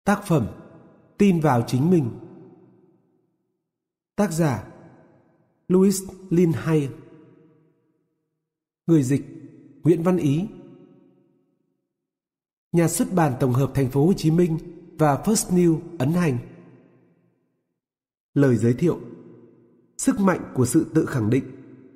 Tác phẩm Tin vào chính mình. Tác giả Louise Lynn Hay. Người dịch Nguyễn Văn Ý. Nhà xuất bản tổng hợp Thành phố Hồ Chí Minh và First New ấn hành. Lời giới thiệu: sức mạnh của sự tự khẳng định.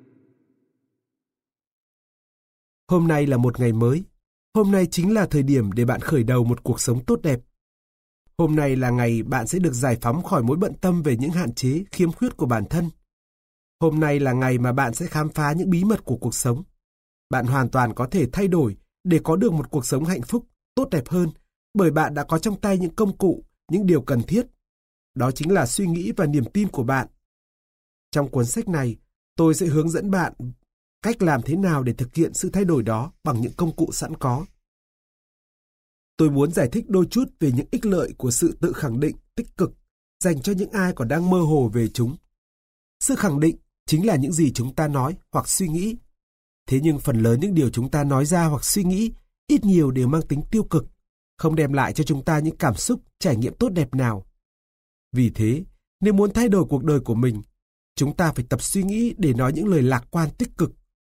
Hôm nay là một ngày mới. Hôm nay chính là thời điểm để bạn khởi đầu một cuộc sống tốt đẹp. Hôm nay là ngày bạn sẽ được giải phóng khỏi mối bận tâm về những hạn chế, khiếm khuyết của bản thân. Hôm nay là ngày mà bạn sẽ khám phá những bí mật của cuộc sống. Bạn hoàn toàn có thể thay đổi để có được một cuộc sống hạnh phúc, tốt đẹp hơn, bởi bạn đã có trong tay những công cụ, những điều cần thiết. Đó chính là suy nghĩ và niềm tin của bạn. Trong cuốn sách này, tôi sẽ hướng dẫn bạn cách làm thế nào để thực hiện sự thay đổi đó bằng những công cụ sẵn có. Tôi muốn giải thích đôi chút về những ích lợi của sự tự khẳng định tích cực dành cho những ai còn đang mơ hồ về chúng. Sự khẳng định chính là những gì chúng ta nói hoặc suy nghĩ. Thế nhưng phần lớn những điều chúng ta nói ra hoặc suy nghĩ ít nhiều đều mang tính tiêu cực, không đem lại cho chúng ta những cảm xúc, trải nghiệm tốt đẹp nào. Vì thế, nếu muốn thay đổi cuộc đời của mình, chúng ta phải tập suy nghĩ để nói những lời lạc quan tích cực.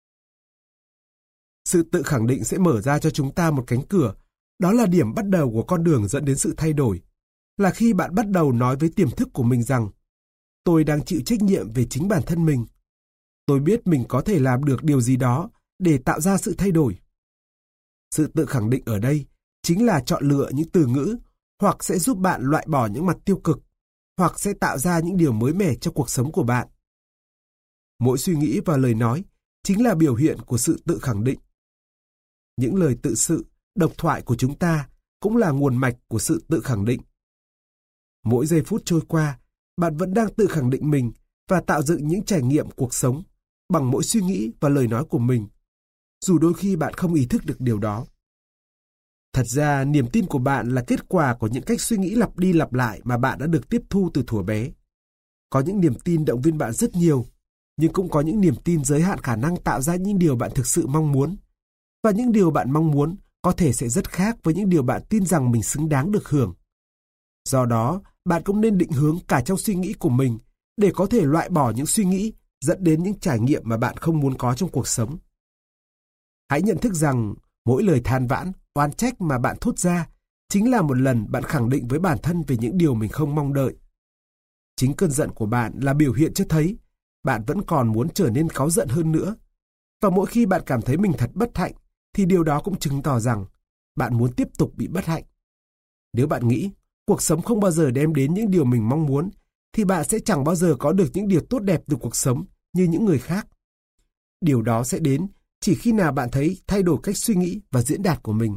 Sự tự khẳng định sẽ mở ra cho chúng ta một cánh cửa. Đó là điểm bắt đầu của con đường dẫn đến sự thay đổi. Là khi bạn bắt đầu nói với tiềm thức của mình rằng tôi đang chịu trách nhiệm về chính bản thân mình. Tôi biết mình có thể làm được điều gì đó để tạo ra sự thay đổi. Sự tự khẳng định ở đây chính là chọn lựa những từ ngữ hoặc sẽ giúp bạn loại bỏ những mặt tiêu cực, hoặc sẽ tạo ra những điều mới mẻ cho cuộc sống của bạn. Mỗi suy nghĩ và lời nói chính là biểu hiện của sự tự khẳng định. Những lời tự sự, độc thoại của chúng ta cũng là nguồn mạch của sự tự khẳng định. Mỗi giây phút trôi qua, bạn vẫn đang tự khẳng định mình và tạo dựng những trải nghiệm cuộc sống bằng mỗi suy nghĩ và lời nói của mình, dù đôi khi bạn không ý thức được điều đó. Thật ra, niềm tin của bạn là kết quả của những cách suy nghĩ lặp đi lặp lại mà bạn đã được tiếp thu từ thuở bé. Có những niềm tin động viên bạn rất nhiều, nhưng cũng có những niềm tin giới hạn khả năng tạo ra những điều bạn thực sự mong muốn. Và những điều bạn mong muốn có thể sẽ rất khác với những điều bạn tin rằng mình xứng đáng được hưởng. Do đó, bạn cũng nên định hướng cả trong suy nghĩ của mình để có thể loại bỏ những suy nghĩ dẫn đến những trải nghiệm mà bạn không muốn có trong cuộc sống. Hãy nhận thức rằng mỗi lời than vãn, oán trách mà bạn thốt ra chính là một lần bạn khẳng định với bản thân về những điều mình không mong đợi. Chính cơn giận của bạn là biểu hiện cho thấy bạn vẫn còn muốn trở nên cáu giận hơn nữa. Và mỗi khi bạn cảm thấy mình thật bất hạnh, thì điều đó cũng chứng tỏ rằng bạn muốn tiếp tục bị bất hạnh. Nếu bạn nghĩ cuộc sống không bao giờ đem đến những điều mình mong muốn, thì bạn sẽ chẳng bao giờ có được những điều tốt đẹp từ cuộc sống như những người khác. Điều đó sẽ đến chỉ khi nào bạn thấy thay đổi cách suy nghĩ và diễn đạt của mình.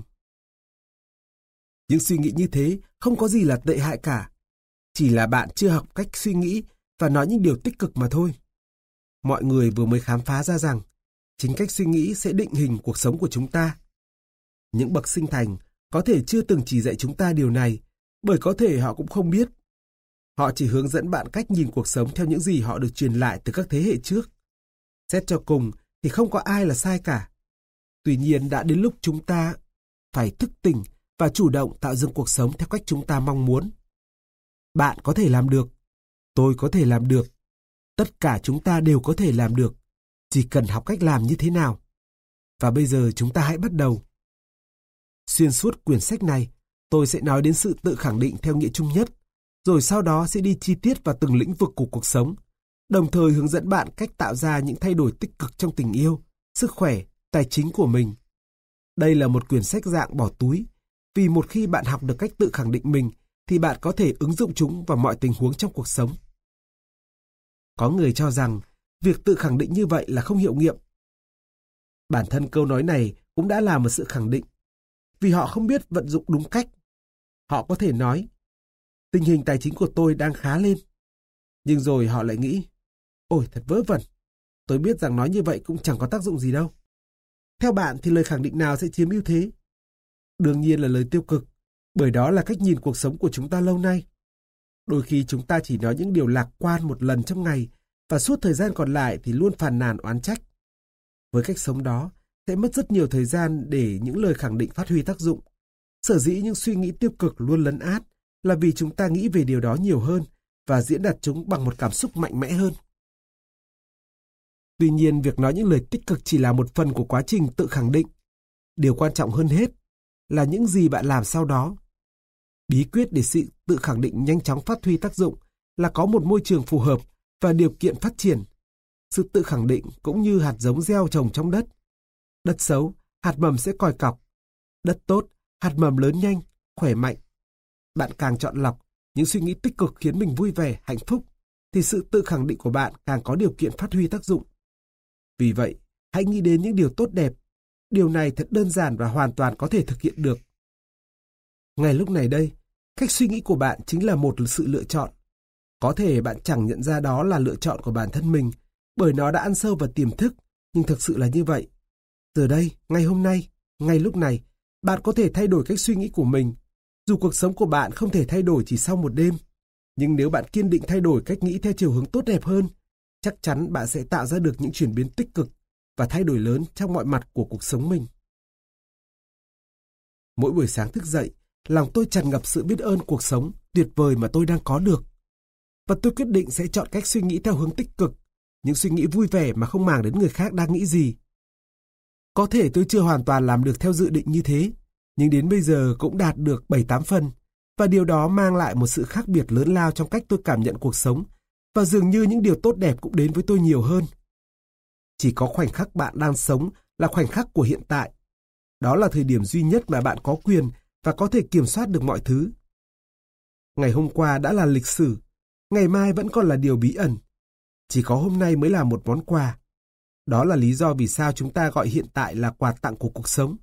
Những suy nghĩ như thế không có gì là tệ hại cả. Chỉ là bạn chưa học cách suy nghĩ và nói những điều tích cực mà thôi. Mọi người vừa mới khám phá ra rằng chính cách suy nghĩ sẽ định hình cuộc sống của chúng ta. Những bậc sinh thành có thể chưa từng chỉ dạy chúng ta điều này, bởi có thể họ cũng không biết. Họ chỉ hướng dẫn bạn cách nhìn cuộc sống theo những gì họ được truyền lại từ các thế hệ trước. Xét cho cùng thì không có ai là sai cả. Tuy nhiên đã đến lúc chúng ta phải thức tỉnh và chủ động tạo dựng cuộc sống theo cách chúng ta mong muốn. Bạn có thể làm được. Tôi có thể làm được. Tất cả chúng ta đều có thể làm được. Chỉ cần học cách làm như thế nào. Và bây giờ chúng ta hãy bắt đầu. Xuyên suốt quyển sách này, tôi sẽ nói đến sự tự khẳng định theo nghĩa chung nhất, rồi sau đó sẽ đi chi tiết vào từng lĩnh vực của cuộc sống, đồng thời hướng dẫn bạn cách tạo ra những thay đổi tích cực trong tình yêu, sức khỏe, tài chính của mình. Đây là một quyển sách dạng bỏ túi, vì một khi bạn học được cách tự khẳng định mình, thì bạn có thể ứng dụng chúng vào mọi tình huống trong cuộc sống. Có người cho rằng việc tự khẳng định như vậy là không hiệu nghiệm. Bản thân câu nói này cũng đã là một sự khẳng định, vì họ không biết vận dụng đúng cách. Họ có thể nói, tình hình tài chính của tôi đang khá lên. Nhưng rồi họ lại nghĩ, ôi thật vớ vẩn, tôi biết rằng nói như vậy cũng chẳng có tác dụng gì đâu. Theo bạn thì lời khẳng định nào sẽ chiếm ưu thế? Đương nhiên là lời tiêu cực, bởi đó là cách nhìn cuộc sống của chúng ta lâu nay. Đôi khi chúng ta chỉ nói những điều lạc quan một lần trong ngày, và suốt thời gian còn lại thì luôn phàn nàn oán trách. Với cách sống đó, sẽ mất rất nhiều thời gian để những lời khẳng định phát huy tác dụng. Sở dĩ những suy nghĩ tiêu cực luôn lấn át là vì chúng ta nghĩ về điều đó nhiều hơn và diễn đạt chúng bằng một cảm xúc mạnh mẽ hơn. Tuy nhiên, việc nói những lời tích cực chỉ là một phần của quá trình tự khẳng định. Điều quan trọng hơn hết là những gì bạn làm sau đó. Bí quyết để sự tự khẳng định nhanh chóng phát huy tác dụng là có một môi trường phù hợp và điều kiện phát triển. Sự tự khẳng định cũng như hạt giống gieo trồng trong đất. Đất xấu, hạt mầm sẽ còi cọc. Đất tốt, hạt mầm lớn nhanh, khỏe mạnh. Bạn càng chọn lọc những suy nghĩ tích cực khiến mình vui vẻ, hạnh phúc, thì sự tự khẳng định của bạn càng có điều kiện phát huy tác dụng. Vì vậy, hãy nghĩ đến những điều tốt đẹp. Điều này thật đơn giản và hoàn toàn có thể thực hiện được. Ngay lúc này đây, cách suy nghĩ của bạn chính là một sự lựa chọn. Có thể bạn chẳng nhận ra đó là lựa chọn của bản thân mình, bởi nó đã ăn sâu vào tiềm thức, nhưng thực sự là như vậy. Giờ đây, ngày hôm nay, ngay lúc này, bạn có thể thay đổi cách suy nghĩ của mình. Dù cuộc sống của bạn không thể thay đổi chỉ sau một đêm, nhưng nếu bạn kiên định thay đổi cách nghĩ theo chiều hướng tốt đẹp hơn, chắc chắn bạn sẽ tạo ra được những chuyển biến tích cực và thay đổi lớn trong mọi mặt của cuộc sống mình. Mỗi buổi sáng thức dậy, lòng tôi tràn ngập sự biết ơn cuộc sống tuyệt vời mà tôi đang có được. Và tôi quyết định sẽ chọn cách suy nghĩ theo hướng tích cực, những suy nghĩ vui vẻ mà không màng đến người khác đang nghĩ gì. Có thể tôi chưa hoàn toàn làm được theo dự định như thế, nhưng đến bây giờ cũng đạt được 7-8 phần, và điều đó mang lại một sự khác biệt lớn lao trong cách tôi cảm nhận cuộc sống, và dường như những điều tốt đẹp cũng đến với tôi nhiều hơn. Chỉ có khoảnh khắc bạn đang sống là khoảnh khắc của hiện tại. Đó là thời điểm duy nhất mà bạn có quyền và có thể kiểm soát được mọi thứ. Ngày hôm qua đã là lịch sử, ngày mai vẫn còn là điều bí ẩn. Chỉ có hôm nay mới là một món quà. Đó là lý do vì sao chúng ta gọi hiện tại là quà tặng của cuộc sống.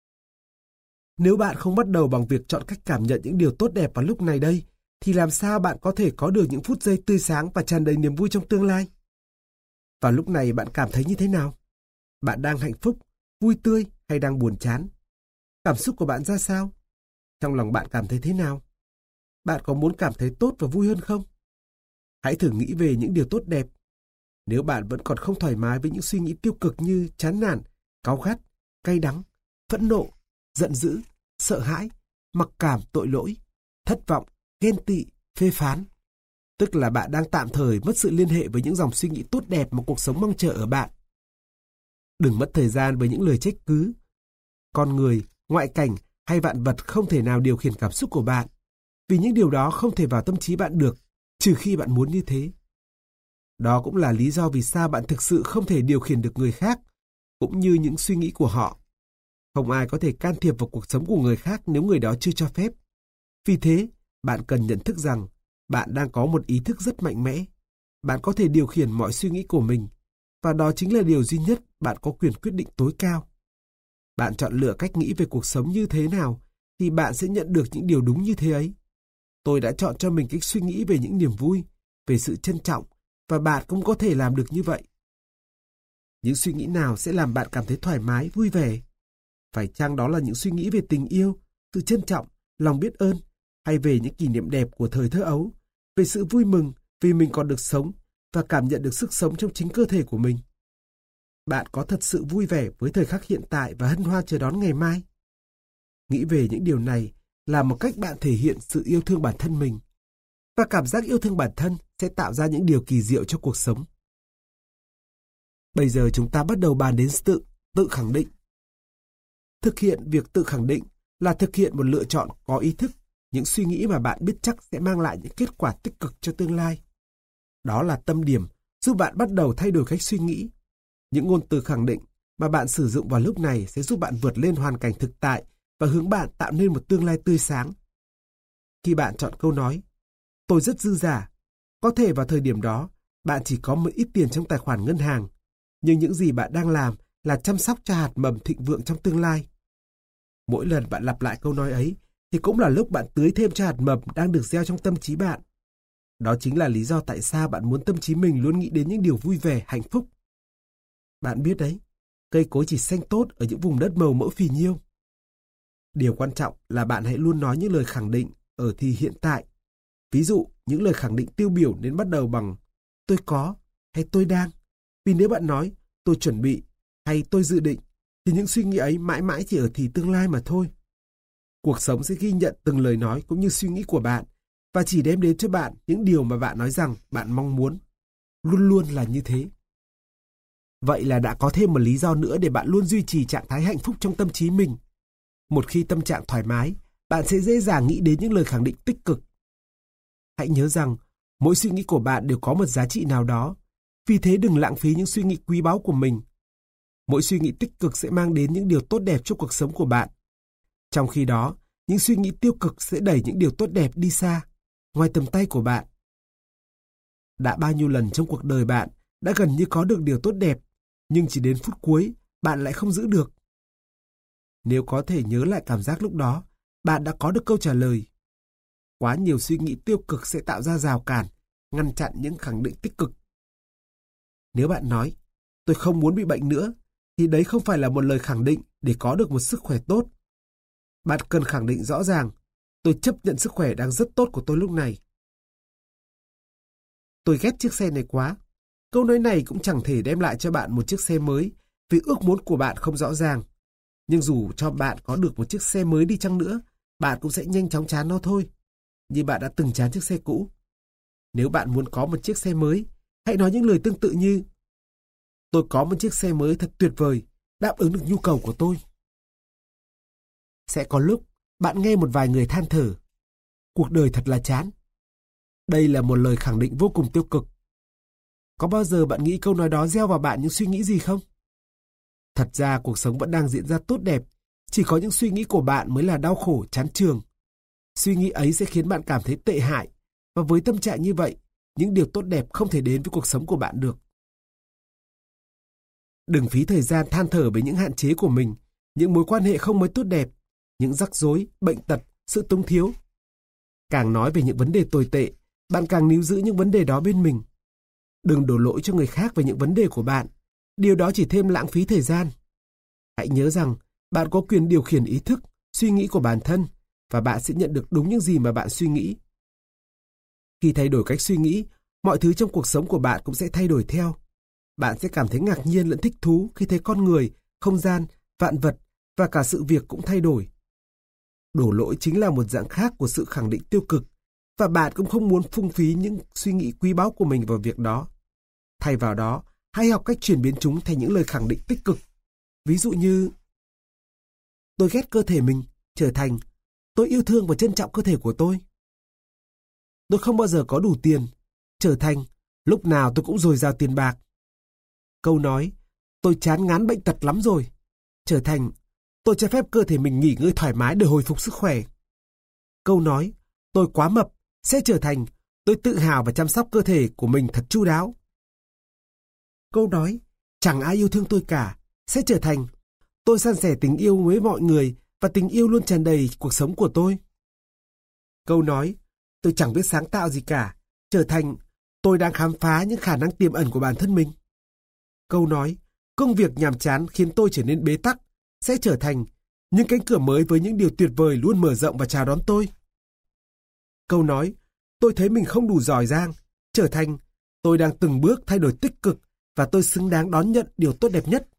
Nếu bạn không bắt đầu bằng việc chọn cách cảm nhận những điều tốt đẹp vào lúc này đây, thì làm sao bạn có thể có được những phút giây tươi sáng và tràn đầy niềm vui trong tương lai? Vào lúc này bạn cảm thấy như thế nào? Bạn đang hạnh phúc, vui tươi hay đang buồn chán? Cảm xúc của bạn ra sao? Trong lòng bạn cảm thấy thế nào? Bạn có muốn cảm thấy tốt và vui hơn không? Hãy thử nghĩ về những điều tốt đẹp. Nếu bạn vẫn còn không thoải mái với những suy nghĩ tiêu cực như chán nản, cáu gắt, cay đắng, phẫn nộ, giận dữ, sợ hãi, mặc cảm tội lỗi, thất vọng, ghen tị, phê phán, tức là bạn đang tạm thời mất sự liên hệ với những dòng suy nghĩ tốt đẹp mà cuộc sống mong chờ ở bạn. Đừng mất thời gian với những lời trách cứ. Con người, ngoại cảnh hay vạn vật không thể nào điều khiển cảm xúc của bạn, vì những điều đó không thể vào tâm trí bạn được, trừ khi bạn muốn như thế. Đó cũng là lý do vì sao bạn thực sự không thể điều khiển được người khác, cũng như những suy nghĩ của họ. Không ai có thể can thiệp vào cuộc sống của người khác nếu người đó chưa cho phép. Vì thế, bạn cần nhận thức rằng bạn đang có một ý thức rất mạnh mẽ. Bạn có thể điều khiển mọi suy nghĩ của mình, và đó chính là điều duy nhất bạn có quyền quyết định tối cao. Bạn chọn lựa cách nghĩ về cuộc sống như thế nào, thì bạn sẽ nhận được những điều đúng như thế ấy. Tôi đã chọn cho mình cách suy nghĩ về những niềm vui, về sự trân trọng, và bạn cũng có thể làm được như vậy. Những suy nghĩ nào sẽ làm bạn cảm thấy thoải mái, vui vẻ? Phải chăng đó là những suy nghĩ về tình yêu, sự trân trọng, lòng biết ơn, hay về những kỷ niệm đẹp của thời thơ ấu, về sự vui mừng vì mình còn được sống và cảm nhận được sức sống trong chính cơ thể của mình? Bạn có thật sự vui vẻ với thời khắc hiện tại và hân hoan chờ đón ngày mai? Nghĩ về những điều này là một cách bạn thể hiện sự yêu thương bản thân mình, và cảm giác yêu thương bản thân sẽ tạo ra những điều kỳ diệu cho cuộc sống. Bây giờ chúng ta bắt đầu bàn đến tự khẳng định. Thực hiện việc tự khẳng định là thực hiện một lựa chọn có ý thức, những suy nghĩ mà bạn biết chắc sẽ mang lại những kết quả tích cực cho tương lai. Đó là tâm điểm giúp bạn bắt đầu thay đổi cách suy nghĩ. Những ngôn từ khẳng định mà bạn sử dụng vào lúc này sẽ giúp bạn vượt lên hoàn cảnh thực tại và hướng bạn tạo nên một tương lai tươi sáng. Khi bạn chọn câu nói, tôi rất dư dả, có thể vào thời điểm đó, bạn chỉ có một ít tiền trong tài khoản ngân hàng, nhưng những gì bạn đang làm là chăm sóc cho hạt mầm thịnh vượng trong tương lai. Mỗi lần bạn lặp lại câu nói ấy, thì cũng là lúc bạn tưới thêm cho hạt mầm đang được gieo trong tâm trí bạn. Đó chính là lý do tại sao bạn muốn tâm trí mình luôn nghĩ đến những điều vui vẻ, hạnh phúc. Bạn biết đấy, cây cối chỉ xanh tốt ở những vùng đất màu mỡ phì nhiêu. Điều quan trọng là bạn hãy luôn nói những lời khẳng định ở thì hiện tại. Ví dụ, những lời khẳng định tiêu biểu nên bắt đầu bằng tôi có hay tôi đang. Vì nếu bạn nói tôi chuẩn bị hay tôi dự định, thì những suy nghĩ ấy mãi mãi chỉ ở thì tương lai mà thôi. Cuộc sống sẽ ghi nhận từng lời nói cũng như suy nghĩ của bạn, và chỉ đem đến cho bạn những điều mà bạn nói rằng bạn mong muốn. Luôn luôn là như thế. Vậy là đã có thêm một lý do nữa để bạn luôn duy trì trạng thái hạnh phúc trong tâm trí mình. Một khi tâm trạng thoải mái, bạn sẽ dễ dàng nghĩ đến những lời khẳng định tích cực. Hãy nhớ rằng, mỗi suy nghĩ của bạn đều có một giá trị nào đó. Vì thế đừng lãng phí những suy nghĩ quý báu của mình. Mỗi suy nghĩ tích cực sẽ mang đến những điều tốt đẹp cho cuộc sống của bạn. Trong khi đó, những suy nghĩ tiêu cực sẽ đẩy những điều tốt đẹp đi xa, ngoài tầm tay của bạn. Đã bao nhiêu lần trong cuộc đời bạn đã gần như có được điều tốt đẹp, nhưng chỉ đến phút cuối, bạn lại không giữ được. Nếu có thể nhớ lại cảm giác lúc đó, bạn đã có được câu trả lời. Quá nhiều suy nghĩ tiêu cực sẽ tạo ra rào cản, ngăn chặn những khẳng định tích cực. Nếu bạn nói, tôi không muốn bị bệnh nữa, thì đấy không phải là một lời khẳng định để có được một sức khỏe tốt. Bạn cần khẳng định rõ ràng, tôi chấp nhận sức khỏe đang rất tốt của tôi lúc này. Tôi ghét chiếc xe này quá. Câu nói này cũng chẳng thể đem lại cho bạn một chiếc xe mới, vì ước muốn của bạn không rõ ràng. Nhưng dù cho bạn có được một chiếc xe mới đi chăng nữa, bạn cũng sẽ nhanh chóng chán nó thôi, như bạn đã từng chán chiếc xe cũ. Nếu bạn muốn có một chiếc xe mới, hãy nói những lời tương tự như: tôi có một chiếc xe mới thật tuyệt vời, đáp ứng được nhu cầu của tôi. Sẽ có lúc bạn nghe một vài người than thở: cuộc đời thật là chán. Đây là một lời khẳng định vô cùng tiêu cực. Có bao giờ bạn nghĩ câu nói đó gieo vào bạn những suy nghĩ gì không? Thật ra cuộc sống vẫn đang diễn ra tốt đẹp, chỉ có những suy nghĩ của bạn mới là đau khổ, chán chường. Suy nghĩ ấy sẽ khiến bạn cảm thấy tệ hại, và với tâm trạng như vậy, những điều tốt đẹp không thể đến với cuộc sống của bạn được. Đừng phí thời gian than thở về những hạn chế của mình, những mối quan hệ không mấy tốt đẹp, những rắc rối, bệnh tật, sự túng thiếu. Càng nói về những vấn đề tồi tệ, bạn càng níu giữ những vấn đề đó bên mình. Đừng đổ lỗi cho người khác về những vấn đề của bạn. Điều đó chỉ thêm lãng phí thời gian. Hãy nhớ rằng, bạn có quyền điều khiển ý thức, suy nghĩ của bản thân, và bạn sẽ nhận được đúng những gì mà bạn suy nghĩ. Khi thay đổi cách suy nghĩ, mọi thứ trong cuộc sống của bạn cũng sẽ thay đổi theo. Bạn sẽ cảm thấy ngạc nhiên lẫn thích thú khi thấy con người, không gian, vạn vật và cả sự việc cũng thay đổi. Đổ lỗi chính là một dạng khác của sự khẳng định tiêu cực, và bạn cũng không muốn phung phí những suy nghĩ quý báu của mình vào việc đó. Thay vào đó, hãy học cách chuyển biến chúng thành những lời khẳng định tích cực. Ví dụ như: tôi ghét cơ thể mình, trở thành: tôi yêu thương và trân trọng cơ thể của tôi. Tôi không bao giờ có đủ tiền, trở thành: lúc nào tôi cũng dồi dào tiền bạc. Câu nói: tôi chán ngán bệnh tật lắm rồi, trở thành: tôi cho phép cơ thể mình nghỉ ngơi thoải mái để hồi phục sức khỏe. Câu nói: tôi quá mập sẽ trở thành: tôi tự hào và chăm sóc cơ thể của mình thật chu đáo. Câu nói: chẳng ai yêu thương tôi cả sẽ trở thành: tôi san sẻ tình yêu với mọi người và tình yêu luôn tràn đầy cuộc sống của tôi. Câu nói: tôi chẳng biết sáng tạo gì cả trở thành: tôi đang khám phá những khả năng tiềm ẩn của bản thân mình. Câu nói: công việc nhàm chán khiến tôi trở nên bế tắc sẽ trở thành: những cánh cửa mới với những điều tuyệt vời luôn mở rộng và chào đón tôi. Câu nói: tôi thấy mình không đủ giỏi giang trở thành: tôi đang từng bước thay đổi tích cực và tôi xứng đáng đón nhận điều tốt đẹp nhất.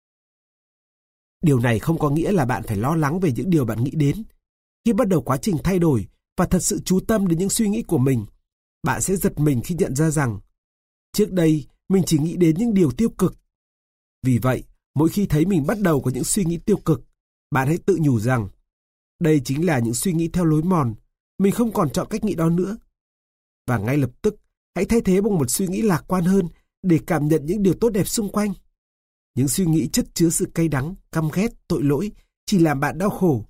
Điều này không có nghĩa là bạn phải lo lắng về những điều bạn nghĩ đến. Khi bắt đầu quá trình thay đổi và thật sự chú tâm đến những suy nghĩ của mình, bạn sẽ giật mình khi nhận ra rằng trước đây mình chỉ nghĩ đến những điều tiêu cực. Vì vậy, mỗi khi thấy mình bắt đầu có những suy nghĩ tiêu cực, bạn hãy tự nhủ rằng đây chính là những suy nghĩ theo lối mòn, mình không còn chọn cách nghĩ đó nữa. Và ngay lập tức, hãy thay thế bằng một suy nghĩ lạc quan hơn để cảm nhận những điều tốt đẹp xung quanh. Những suy nghĩ chất chứa sự cay đắng, căm ghét, tội lỗi chỉ làm bạn đau khổ.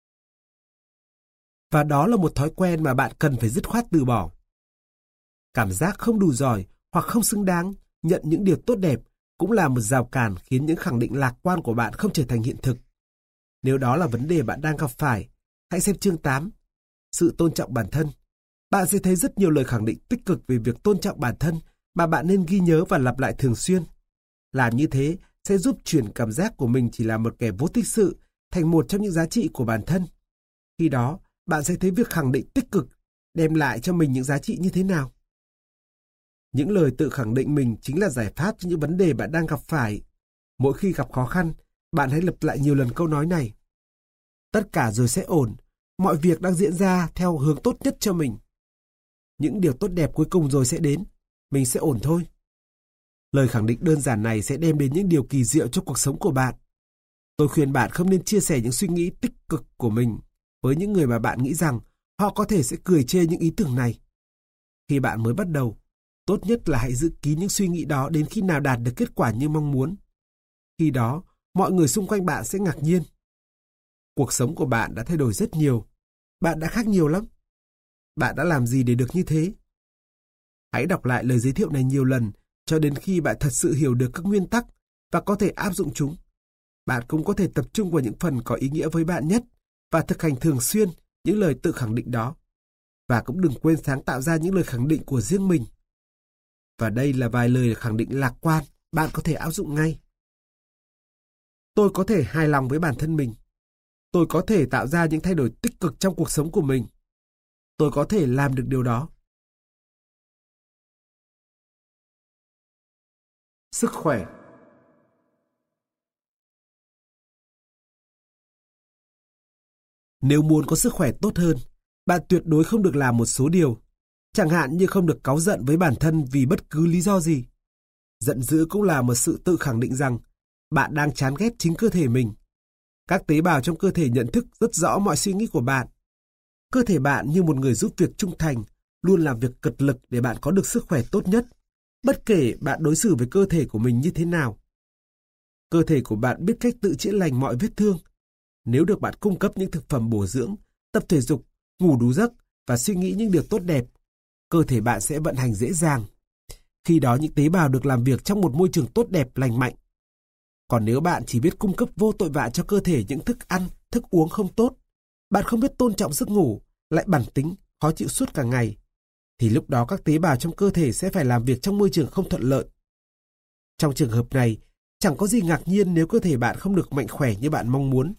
Và đó là một thói quen mà bạn cần phải dứt khoát từ bỏ. Cảm giác không đủ giỏi hoặc không xứng đáng nhận những điều tốt đẹp cũng là một rào cản khiến những khẳng định lạc quan của bạn không trở thành hiện thực. Nếu đó là vấn đề bạn đang gặp phải, hãy xem chương 8, sự tôn trọng bản thân. Bạn sẽ thấy rất nhiều lời khẳng định tích cực về việc tôn trọng bản thân mà bạn nên ghi nhớ và lặp lại thường xuyên. Làm như thế sẽ giúp chuyển cảm giác của mình chỉ là một kẻ vô tích sự thành một trong những giá trị của bản thân. Khi đó, bạn sẽ thấy việc khẳng định tích cực đem lại cho mình những giá trị như thế nào. Những lời tự khẳng định mình chính là giải pháp cho những vấn đề bạn đang gặp phải. Mỗi khi gặp khó khăn, bạn hãy lặp lại nhiều lần câu nói này. Tất cả rồi sẽ ổn, mọi việc đang diễn ra theo hướng tốt nhất cho mình. Những điều tốt đẹp cuối cùng rồi sẽ đến. Mình sẽ ổn thôi. Lời khẳng định đơn giản này sẽ đem đến những điều kỳ diệu cho cuộc sống của bạn. Tôi khuyên bạn không nên chia sẻ những suy nghĩ tích cực của mình với những người mà bạn nghĩ rằng họ có thể sẽ cười chê những ý tưởng này. Khi bạn mới bắt đầu, tốt nhất là hãy giữ kín những suy nghĩ đó đến khi nào đạt được kết quả như mong muốn. Khi đó, mọi người xung quanh bạn sẽ ngạc nhiên. Cuộc sống của bạn đã thay đổi rất nhiều. Bạn đã khác nhiều lắm. Bạn đã làm gì để được như thế? Hãy đọc lại lời giới thiệu này nhiều lần cho đến khi bạn thật sự hiểu được các nguyên tắc và có thể áp dụng chúng. Bạn cũng có thể tập trung vào những phần có ý nghĩa với bạn nhất và thực hành thường xuyên những lời tự khẳng định đó. Và cũng đừng quên sáng tạo ra những lời khẳng định của riêng mình. Và đây là vài lời khẳng định lạc quan bạn có thể áp dụng ngay. Tôi có thể hài lòng với bản thân mình. Tôi có thể tạo ra những thay đổi tích cực trong cuộc sống của mình. Tôi có thể làm được điều đó. Sức khỏe. Nếu muốn có sức khỏe tốt hơn, bạn tuyệt đối không được làm một số điều. Chẳng hạn như không được cáu giận với bản thân vì bất cứ lý do gì. Giận dữ cũng là một sự tự khẳng định rằng bạn đang chán ghét chính cơ thể mình. Các tế bào trong cơ thể nhận thức rất rõ mọi suy nghĩ của bạn. Cơ thể bạn như một người giúp việc trung thành, luôn làm việc cật lực để bạn có được sức khỏe tốt nhất, bất kể bạn đối xử với cơ thể của mình như thế nào. Cơ thể của bạn biết cách tự chữa lành mọi vết thương. Nếu được bạn cung cấp những thực phẩm bổ dưỡng, tập thể dục, ngủ đủ giấc và suy nghĩ những điều tốt đẹp, cơ thể bạn sẽ vận hành dễ dàng. Khi đó những tế bào được làm việc trong một môi trường tốt đẹp, lành mạnh. Còn nếu bạn chỉ biết cung cấp vô tội vạ cho cơ thể những thức ăn, thức uống không tốt, bạn không biết tôn trọng giấc ngủ, lại bản tính, khó chịu suốt cả ngày, thì lúc đó các tế bào trong cơ thể sẽ phải làm việc trong môi trường không thuận lợi. Trong trường hợp này, chẳng có gì ngạc nhiên nếu cơ thể bạn không được mạnh khỏe như bạn mong muốn.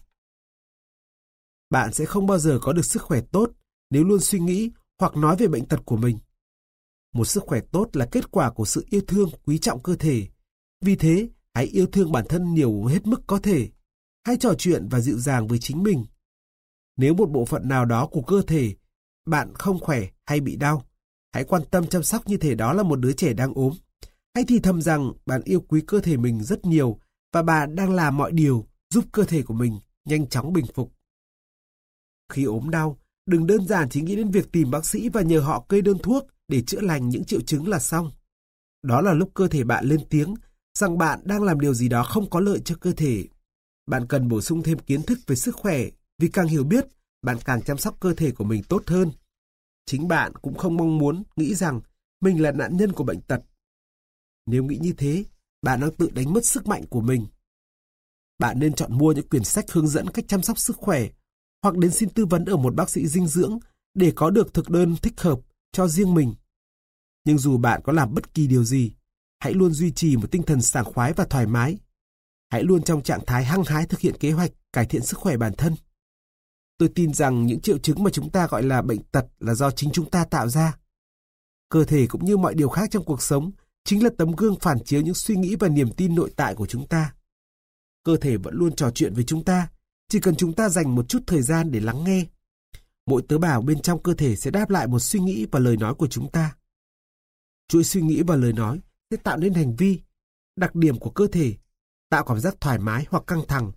Bạn sẽ không bao giờ có được sức khỏe tốt nếu luôn suy nghĩ hoặc nói về bệnh tật của mình. Một sức khỏe tốt là kết quả của sự yêu thương, quý trọng cơ thể. Vì thế, hãy yêu thương bản thân nhiều hết mức có thể. Hãy trò chuyện và dịu dàng với chính mình. Nếu một bộ phận nào đó của cơ thể bạn không khỏe hay bị đau, hãy quan tâm chăm sóc như thể đó là một đứa trẻ đang ốm. Hãy thì thầm rằng bạn yêu quý cơ thể mình rất nhiều và bạn đang làm mọi điều giúp cơ thể của mình nhanh chóng bình phục. Khi ốm đau, đừng đơn giản chỉ nghĩ đến việc tìm bác sĩ và nhờ họ kê đơn thuốc để chữa lành những triệu chứng là xong. Đó là lúc cơ thể bạn lên tiếng rằng bạn đang làm điều gì đó không có lợi cho cơ thể. Bạn cần bổ sung thêm kiến thức về sức khỏe, vì càng hiểu biết, bạn càng chăm sóc cơ thể của mình tốt hơn. Chính bạn cũng không mong muốn nghĩ rằng mình là nạn nhân của bệnh tật. Nếu nghĩ như thế, bạn đang tự đánh mất sức mạnh của mình. Bạn nên chọn mua những quyển sách hướng dẫn cách chăm sóc sức khỏe hoặc đến xin tư vấn ở một bác sĩ dinh dưỡng để có được thực đơn thích hợp cho riêng mình. Nhưng dù bạn có làm bất kỳ điều gì, hãy luôn duy trì một tinh thần sảng khoái và thoải mái. Hãy luôn trong trạng thái hăng hái thực hiện kế hoạch cải thiện sức khỏe bản thân. Tôi tin rằng những triệu chứng mà chúng ta gọi là bệnh tật là do chính chúng ta tạo ra. Cơ thể cũng như mọi điều khác trong cuộc sống chính là tấm gương phản chiếu những suy nghĩ và niềm tin nội tại của chúng ta. Cơ thể vẫn luôn trò chuyện với chúng ta, chỉ cần chúng ta dành một chút thời gian để lắng nghe. Mỗi tế bào bên trong cơ thể sẽ đáp lại một suy nghĩ và lời nói của chúng ta. Chuỗi suy nghĩ và lời nói sẽ tạo nên hành vi, đặc điểm của cơ thể, tạo cảm giác thoải mái hoặc căng thẳng.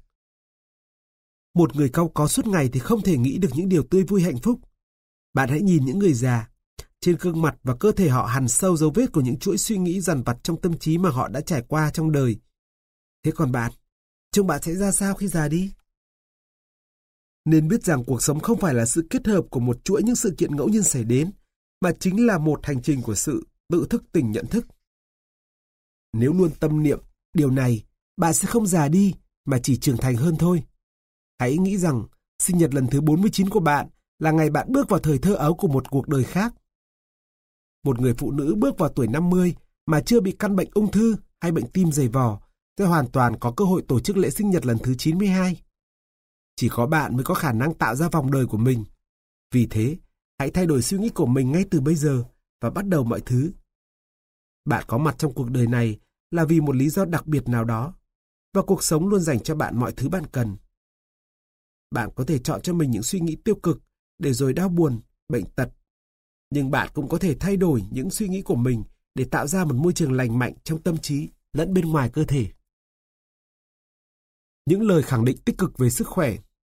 Một người cau có suốt ngày thì không thể nghĩ được những điều tươi vui hạnh phúc. Bạn hãy nhìn những người già. Trên gương mặt và cơ thể họ hằn sâu dấu vết của những chuỗi suy nghĩ dằn vặt trong tâm trí mà họ đã trải qua trong đời. Thế còn bạn, trông bạn sẽ ra sao khi già đi? Nên biết rằng cuộc sống không phải là sự kết hợp của một chuỗi những sự kiện ngẫu nhiên xảy đến, mà chính là một hành trình của sự tự thức tỉnh nhận thức. Nếu luôn tâm niệm điều này, bạn sẽ không già đi mà chỉ trưởng thành hơn thôi. Hãy nghĩ rằng sinh nhật lần thứ 49 của bạn là ngày bạn bước vào thời thơ ấu của một cuộc đời khác. Một người phụ nữ bước vào tuổi 50 mà chưa bị căn bệnh ung thư hay bệnh tim dày vò sẽ hoàn toàn có cơ hội tổ chức lễ sinh nhật lần thứ 92. Chỉ có bạn mới có khả năng tạo ra vòng đời của mình. Vì thế, hãy thay đổi suy nghĩ của mình ngay từ bây giờ và bắt đầu mọi thứ. Bạn có mặt trong cuộc đời này là vì một lý do đặc biệt nào đó, và cuộc sống luôn dành cho bạn mọi thứ bạn cần. Bạn có thể chọn cho mình những suy nghĩ tiêu cực để rồi đau buồn, bệnh tật. Nhưng bạn cũng có thể thay đổi những suy nghĩ của mình để tạo ra một môi trường lành mạnh trong tâm trí lẫn bên ngoài cơ thể. Những lời khẳng định tích cực về sức khỏe.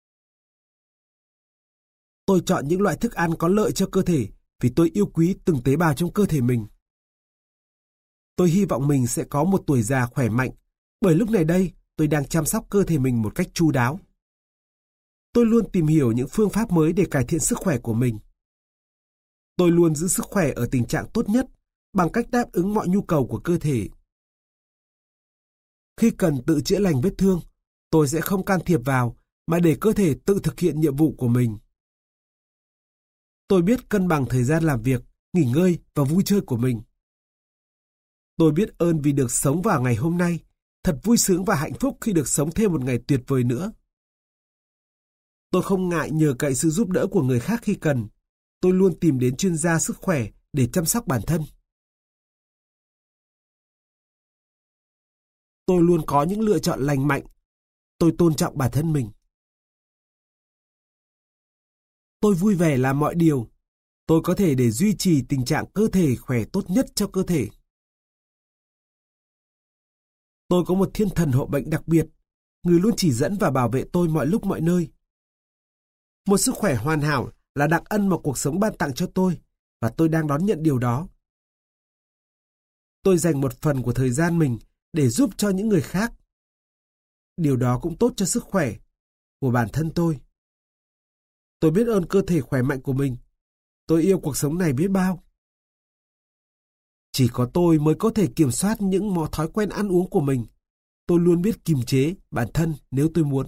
Tôi chọn những loại thức ăn có lợi cho cơ thể vì tôi yêu quý từng tế bào trong cơ thể mình. Tôi hy vọng mình sẽ có một tuổi già khỏe mạnh, bởi lúc này đây tôi đang chăm sóc cơ thể mình một cách chu đáo. Tôi luôn tìm hiểu những phương pháp mới để cải thiện sức khỏe của mình. Tôi luôn giữ sức khỏe ở tình trạng tốt nhất bằng cách đáp ứng mọi nhu cầu của cơ thể. Khi cần tự chữa lành vết thương, tôi sẽ không can thiệp vào mà để cơ thể tự thực hiện nhiệm vụ của mình. Tôi biết cân bằng thời gian làm việc, nghỉ ngơi và vui chơi của mình. Tôi biết ơn vì được sống vào ngày hôm nay, thật vui sướng và hạnh phúc khi được sống thêm một ngày tuyệt vời nữa. Tôi không ngại nhờ cậy sự giúp đỡ của người khác khi cần. Tôi luôn tìm đến chuyên gia sức khỏe để chăm sóc bản thân. Tôi luôn có những lựa chọn lành mạnh. Tôi tôn trọng bản thân mình. Tôi vui vẻ làm mọi điều. Tôi có thể để duy trì tình trạng cơ thể khỏe tốt nhất cho cơ thể. Tôi có một thiên thần hộ bệnh đặc biệt, người luôn chỉ dẫn và bảo vệ tôi mọi lúc mọi nơi. Một sức khỏe hoàn hảo là đặc ân mà cuộc sống ban tặng cho tôi, và tôi đang đón nhận điều đó. Tôi dành một phần của thời gian mình để giúp cho những người khác. Điều đó cũng tốt cho sức khỏe của bản thân tôi. Tôi biết ơn cơ thể khỏe mạnh của mình. Tôi yêu cuộc sống này biết bao. Chỉ có tôi mới có thể kiểm soát những thói quen ăn uống của mình. Tôi luôn biết kiềm chế bản thân nếu tôi muốn.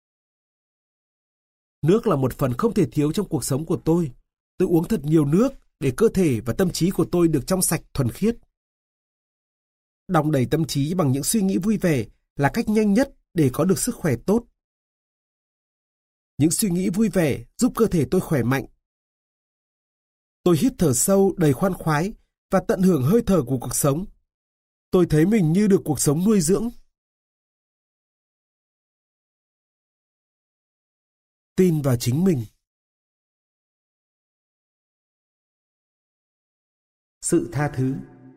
Nước là một phần không thể thiếu trong cuộc sống của tôi. Tôi uống thật nhiều nước để cơ thể và tâm trí của tôi được trong sạch thuần khiết. Đong đầy tâm trí bằng những suy nghĩ vui vẻ là cách nhanh nhất để có được sức khỏe tốt. Những suy nghĩ vui vẻ giúp cơ thể tôi khỏe mạnh. Tôi hít thở sâu đầy khoan khoái và tận hưởng hơi thở của cuộc sống. Tôi thấy mình như được cuộc sống nuôi dưỡng. Tin vào chính mình. Sự tha thứ.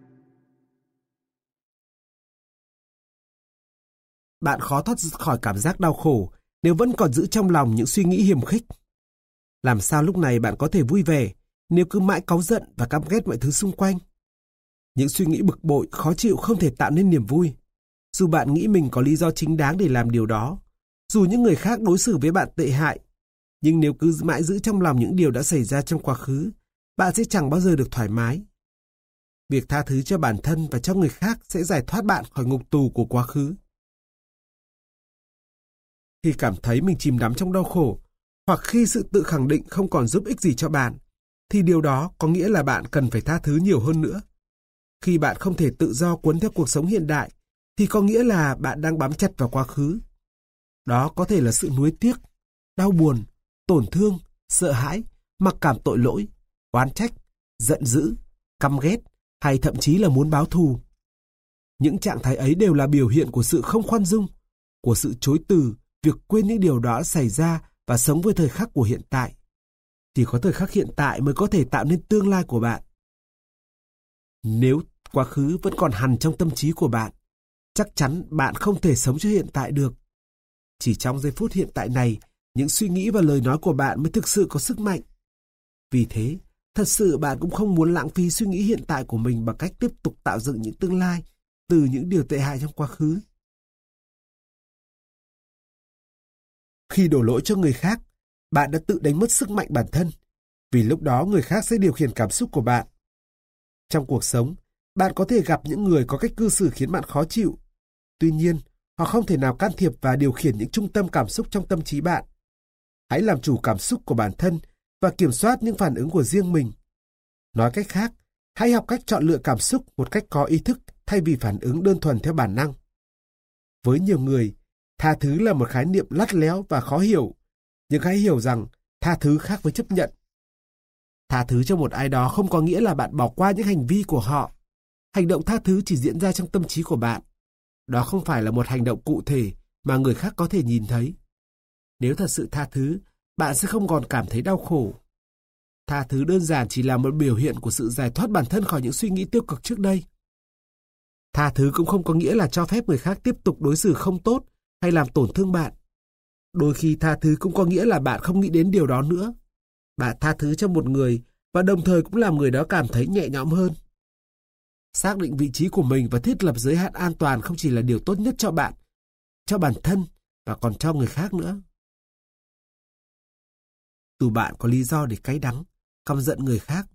Bạn khó thoát khỏi cảm giác đau khổ nếu vẫn còn giữ trong lòng những suy nghĩ hiềm khích. Làm sao lúc này bạn có thể vui vẻ nếu cứ mãi cáu giận và căm ghét mọi thứ xung quanh? Những suy nghĩ bực bội, khó chịu không thể tạo nên niềm vui. Dù bạn nghĩ mình có lý do chính đáng để làm điều đó, dù những người khác đối xử với bạn tệ hại, nhưng nếu cứ mãi giữ trong lòng những điều đã xảy ra trong quá khứ, bạn sẽ chẳng bao giờ được thoải mái. Việc tha thứ cho bản thân và cho người khác sẽ giải thoát bạn khỏi ngục tù của quá khứ. Khi cảm thấy mình chìm đắm trong đau khổ, hoặc khi sự tự khẳng định không còn giúp ích gì cho bạn, thì điều đó có nghĩa là bạn cần phải tha thứ nhiều hơn nữa. Khi bạn không thể tự do cuốn theo cuộc sống hiện đại, thì có nghĩa là bạn đang bám chặt vào quá khứ. Đó có thể là sự nuối tiếc, đau buồn, tổn thương, sợ hãi, mặc cảm tội lỗi, oán trách, giận dữ, căm ghét, hay thậm chí là muốn báo thù. Những trạng thái ấy đều là biểu hiện của sự không khoan dung, của sự chối từ, việc quên những điều đó xảy ra và sống với thời khắc của hiện tại. Chỉ có thời khắc hiện tại mới có thể tạo nên tương lai của bạn. Nếu quá khứ vẫn còn hằn trong tâm trí của bạn, chắc chắn bạn không thể sống cho hiện tại được. Chỉ trong giây phút hiện tại này, những suy nghĩ và lời nói của bạn mới thực sự có sức mạnh. Vì thế, thật sự bạn cũng không muốn lãng phí suy nghĩ hiện tại của mình bằng cách tiếp tục tạo dựng những tương lai từ những điều tệ hại trong quá khứ. Khi đổ lỗi cho người khác, bạn đã tự đánh mất sức mạnh bản thân, vì lúc đó người khác sẽ điều khiển cảm xúc của bạn. Trong cuộc sống, bạn có thể gặp những người có cách cư xử khiến bạn khó chịu. Tuy nhiên, họ không thể nào can thiệp và điều khiển những trung tâm cảm xúc trong tâm trí bạn. Hãy làm chủ cảm xúc của bản thân và kiểm soát những phản ứng của riêng mình. Nói cách khác, hãy học cách chọn lựa cảm xúc một cách có ý thức thay vì phản ứng đơn thuần theo bản năng. Với nhiều người, tha thứ là một khái niệm lắt léo và khó hiểu, nhưng hãy hiểu rằng tha thứ khác với chấp nhận. Tha thứ cho một ai đó không có nghĩa là bạn bỏ qua những hành vi của họ. Hành động tha thứ chỉ diễn ra trong tâm trí của bạn. Đó không phải là một hành động cụ thể mà người khác có thể nhìn thấy. Nếu thật sự tha thứ, bạn sẽ không còn cảm thấy đau khổ. Tha thứ đơn giản chỉ là một biểu hiện của sự giải thoát bản thân khỏi những suy nghĩ tiêu cực trước đây. Tha thứ cũng không có nghĩa là cho phép người khác tiếp tục đối xử không tốt hay làm tổn thương bạn. Đôi khi tha thứ cũng có nghĩa là bạn không nghĩ đến điều đó nữa. Bạn tha thứ cho một người và đồng thời cũng làm người đó cảm thấy nhẹ nhõm hơn. Xác định vị trí của mình và thiết lập giới hạn an toàn không chỉ là điều tốt nhất cho bạn, cho bản thân và còn cho người khác nữa. Dù bạn có lý do để cay đắng, căm giận người khác,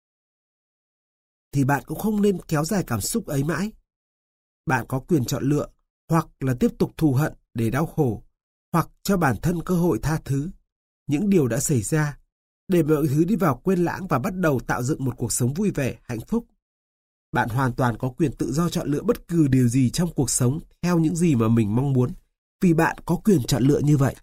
thì bạn cũng không nên kéo dài cảm xúc ấy mãi. Bạn có quyền chọn lựa, hoặc là tiếp tục thù hận để đau khổ, hoặc cho bản thân cơ hội tha thứ những điều đã xảy ra, để mọi thứ đi vào quên lãng và bắt đầu tạo dựng một cuộc sống vui vẻ, hạnh phúc. Bạn hoàn toàn có quyền tự do chọn lựa bất cứ điều gì trong cuộc sống theo những gì mà mình mong muốn, vì bạn có quyền chọn lựa như vậy.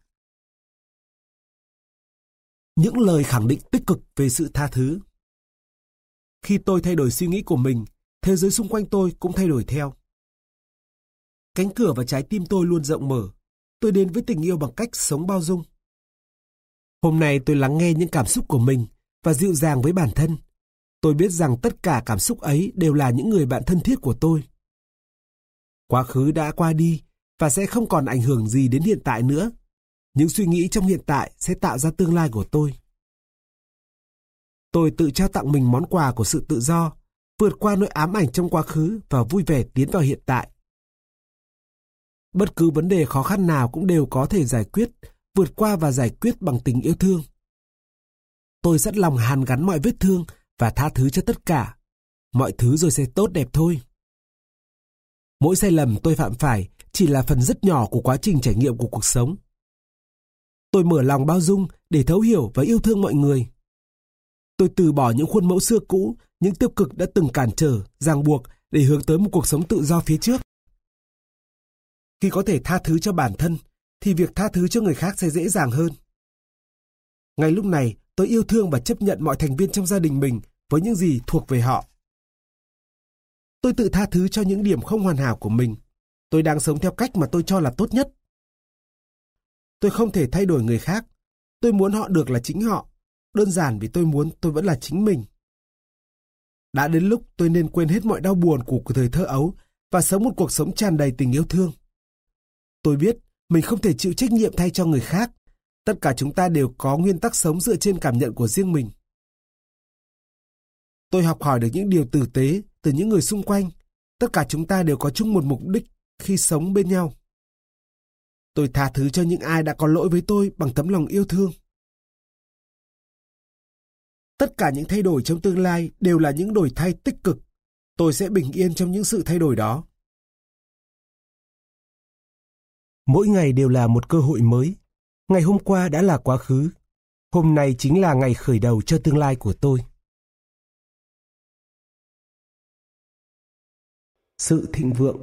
Những lời khẳng định tích cực về sự tha thứ. Khi tôi thay đổi suy nghĩ của mình, thế giới xung quanh tôi cũng thay đổi theo. Cánh cửa và trái tim tôi luôn rộng mở. Tôi đến với tình yêu bằng cách sống bao dung. Hôm nay tôi lắng nghe những cảm xúc của mình và dịu dàng với bản thân. Tôi biết rằng tất cả cảm xúc ấy đều là những người bạn thân thiết của tôi. Quá khứ đã qua đi và sẽ không còn ảnh hưởng gì đến hiện tại nữa. Những suy nghĩ trong hiện tại sẽ tạo ra tương lai của tôi. Tôi tự trao tặng mình món quà của sự tự do, vượt qua nỗi ám ảnh trong quá khứ và vui vẻ tiến vào hiện tại. Bất cứ vấn đề khó khăn nào cũng đều có thể giải quyết, vượt qua và giải quyết bằng tình yêu thương. Tôi sẵn lòng hàn gắn mọi vết thương và tha thứ cho tất cả. Mọi thứ rồi sẽ tốt đẹp thôi. Mỗi sai lầm tôi phạm phải chỉ là phần rất nhỏ của quá trình trải nghiệm của cuộc sống. Tôi mở lòng bao dung để thấu hiểu và yêu thương mọi người. Tôi từ bỏ những khuôn mẫu xưa cũ, những tiêu cực đã từng cản trở, ràng buộc để hướng tới một cuộc sống tự do phía trước. Khi có thể tha thứ cho bản thân, thì việc tha thứ cho người khác sẽ dễ dàng hơn. Ngay lúc này, tôi yêu thương và chấp nhận mọi thành viên trong gia đình mình với những gì thuộc về họ. Tôi tự tha thứ cho những điểm không hoàn hảo của mình. Tôi đang sống theo cách mà tôi cho là tốt nhất. Tôi không thể thay đổi người khác. Tôi muốn họ được là chính họ. Đơn giản vì tôi muốn tôi vẫn là chính mình. Đã đến lúc tôi nên quên hết mọi đau buồn của thời thơ ấu và sống một cuộc sống tràn đầy tình yêu thương. Tôi biết mình không thể chịu trách nhiệm thay cho người khác. Tất cả chúng ta đều có nguyên tắc sống dựa trên cảm nhận của riêng mình. Tôi học hỏi được những điều tử tế từ những người xung quanh. Tất cả chúng ta đều có chung một mục đích khi sống bên nhau. Tôi tha thứ cho những ai đã có lỗi với tôi bằng tấm lòng yêu thương. Tất cả những thay đổi trong tương lai đều là những đổi thay tích cực. Tôi sẽ bình yên trong những sự thay đổi đó. Mỗi ngày đều là một cơ hội mới. Ngày hôm qua đã là quá khứ. Hôm nay chính là ngày khởi đầu cho tương lai của tôi. Sự thịnh vượng.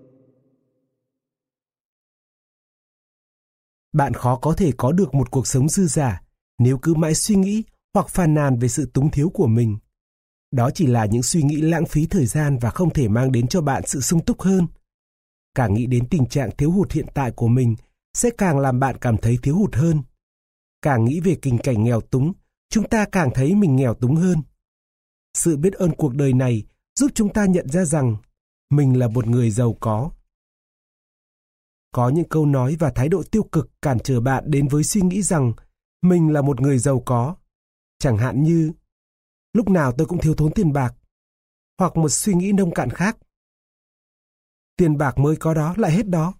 Bạn khó có thể có được một cuộc sống dư dả nếu cứ mãi suy nghĩ hoặc phàn nàn về sự túng thiếu của mình. Đó chỉ là những suy nghĩ lãng phí thời gian và không thể mang đến cho bạn sự sung túc hơn. Càng nghĩ đến tình trạng thiếu hụt hiện tại của mình sẽ càng làm bạn cảm thấy thiếu hụt hơn. Càng nghĩ về tình cảnh nghèo túng, chúng ta càng thấy mình nghèo túng hơn. Sự biết ơn cuộc đời này giúp chúng ta nhận ra rằng mình là một người giàu có. Có những câu nói và thái độ tiêu cực cản trở bạn đến với suy nghĩ rằng mình là một người giàu có. Chẳng hạn như, lúc nào tôi cũng thiếu thốn tiền bạc, hoặc một suy nghĩ nông cạn khác. Tiền bạc mới có đó lại hết đó.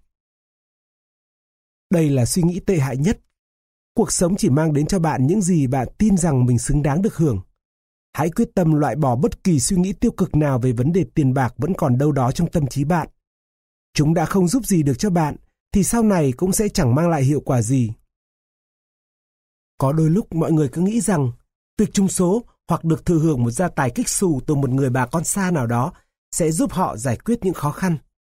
Đây là suy nghĩ tệ hại nhất. Cuộc sống chỉ mang đến cho bạn những gì bạn tin rằng mình xứng đáng được hưởng. Hãy quyết tâm loại bỏ bất kỳ suy nghĩ tiêu cực nào về vấn đề tiền bạc vẫn còn đâu đó trong tâm trí bạn. Chúng đã không giúp gì được cho bạn, thì sau này cũng sẽ chẳng mang lại hiệu quả gì. Có đôi lúc mọi người cứ nghĩ rằng việc trúng số hoặc được thừa hưởng một gia tài kích xù từ một người bà con xa nào đó sẽ giúp họ giải quyết những khó khăn.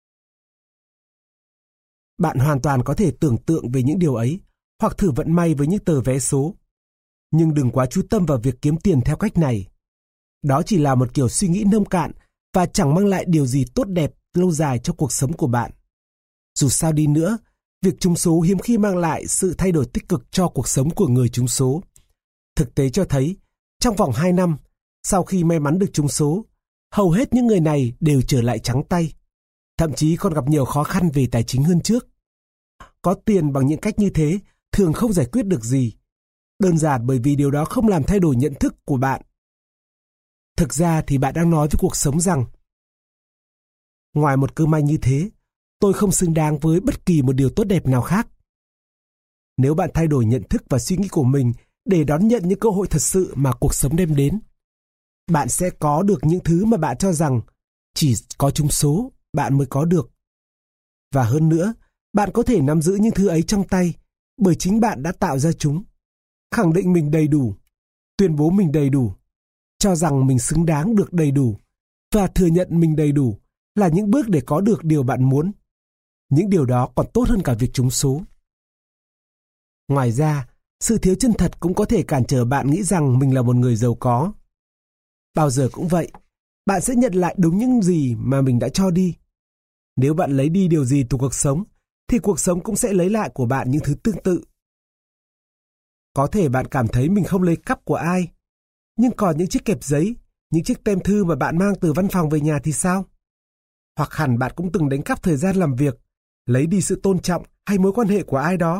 Bạn hoàn toàn có thể tưởng tượng về những điều ấy, hoặc thử vận may với những tờ vé số. Nhưng đừng quá chú tâm vào việc kiếm tiền theo cách này. Đó chỉ là một kiểu suy nghĩ nông cạn và chẳng mang lại điều gì tốt đẹp lâu dài cho cuộc sống của bạn. Dù sao đi nữa, việc trúng số hiếm khi mang lại sự thay đổi tích cực cho cuộc sống của người trúng số. Thực tế cho thấy, Trong vòng 2 năm, sau khi may mắn được trúng số, hầu hết những người này đều trở lại trắng tay. Thậm chí còn gặp nhiều khó khăn về tài chính hơn trước. Có tiền bằng những cách như thế thường không giải quyết được gì. Đơn giản bởi vì điều đó không làm thay đổi nhận thức của bạn. Thực ra thì bạn đang nói với cuộc sống rằng ngoài một cơ may như thế, tôi không xứng đáng với bất kỳ một điều tốt đẹp nào khác. Nếu bạn thay đổi nhận thức và suy nghĩ của mình để đón nhận những cơ hội thật sự mà cuộc sống đem đến, bạn sẽ có được những thứ mà bạn cho rằng chỉ có trúng số bạn mới có được. Và hơn nữa, bạn có thể nắm giữ những thứ ấy trong tay bởi chính bạn đã tạo ra chúng. Khẳng định mình đầy đủ, tuyên bố mình đầy đủ, cho rằng mình xứng đáng được đầy đủ và thừa nhận mình đầy đủ là những bước để có được điều bạn muốn. Những điều đó còn tốt hơn cả việc trúng số. Ngoài ra, sự thiếu chân thật cũng có thể cản trở bạn nghĩ rằng mình là một người giàu có. Bao giờ cũng vậy, bạn sẽ nhận lại đúng những gì mà mình đã cho đi. Nếu bạn lấy đi điều gì từ cuộc sống, thì cuộc sống cũng sẽ lấy lại của bạn những thứ tương tự. Có thể bạn cảm thấy mình không lấy cắp của ai, nhưng còn những chiếc kẹp giấy, những chiếc tem thư mà bạn mang từ văn phòng về nhà thì sao? Hoặc hẳn bạn cũng từng đánh cắp thời gian làm việc, lấy đi sự tôn trọng hay mối quan hệ của ai đó.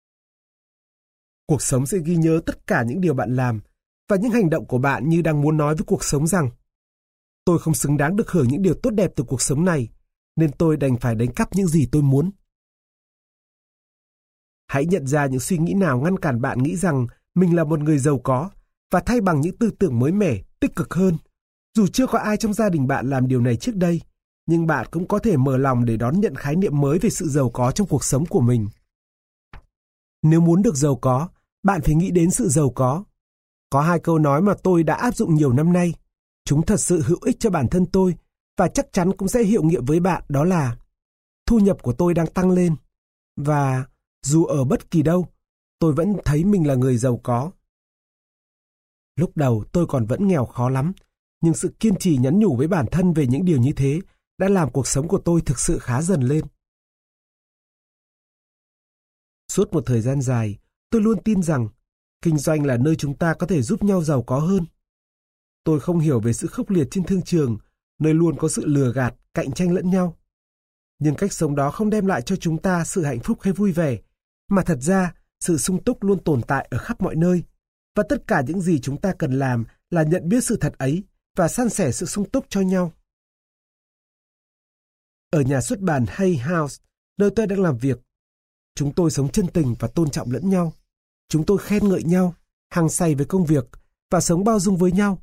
Cuộc sống sẽ ghi nhớ tất cả những điều bạn làm và những hành động của bạn như đang muốn nói với cuộc sống rằng tôi không xứng đáng được hưởng những điều tốt đẹp từ cuộc sống này, nên tôi đành phải đánh cắp những gì tôi muốn. Hãy nhận ra những suy nghĩ nào ngăn cản bạn nghĩ rằng mình là một người giàu có và thay bằng những tư tưởng mới mẻ, tích cực hơn. Dù chưa có ai trong gia đình bạn làm điều này trước đây, nhưng bạn cũng có thể mở lòng để đón nhận khái niệm mới về sự giàu có trong cuộc sống của mình. Nếu muốn được giàu có, bạn phải nghĩ đến sự giàu có. Có 2 câu nói mà tôi đã áp dụng nhiều năm nay. Chúng thật sự hữu ích cho bản thân tôi và chắc chắn cũng sẽ hiệu nghiệm với bạn, đó là thu nhập của tôi đang tăng lên và dù ở bất kỳ đâu, tôi vẫn thấy mình là người giàu có. Lúc đầu tôi còn vẫn nghèo khó lắm, nhưng sự kiên trì nhắn nhủ với bản thân về những điều như thế đã làm cuộc sống của tôi thực sự khá dần lên. Suốt một thời gian dài, tôi luôn tin rằng kinh doanh là nơi chúng ta có thể giúp nhau giàu có hơn. Tôi không hiểu về sự khốc liệt trên thương trường, nơi luôn có sự lừa gạt, cạnh tranh lẫn nhau. Nhưng cách sống đó không đem lại cho chúng ta sự hạnh phúc hay vui vẻ, mà thật ra sự sung túc luôn tồn tại ở khắp mọi nơi. Và tất cả những gì chúng ta cần làm là nhận biết sự thật ấy và san sẻ sự sung túc cho nhau. Ở nhà xuất bản Hay House, nơi tôi đang làm việc, chúng tôi sống chân tình và tôn trọng lẫn nhau. Chúng tôi khen ngợi nhau, hăng say với công việc và sống bao dung với nhau.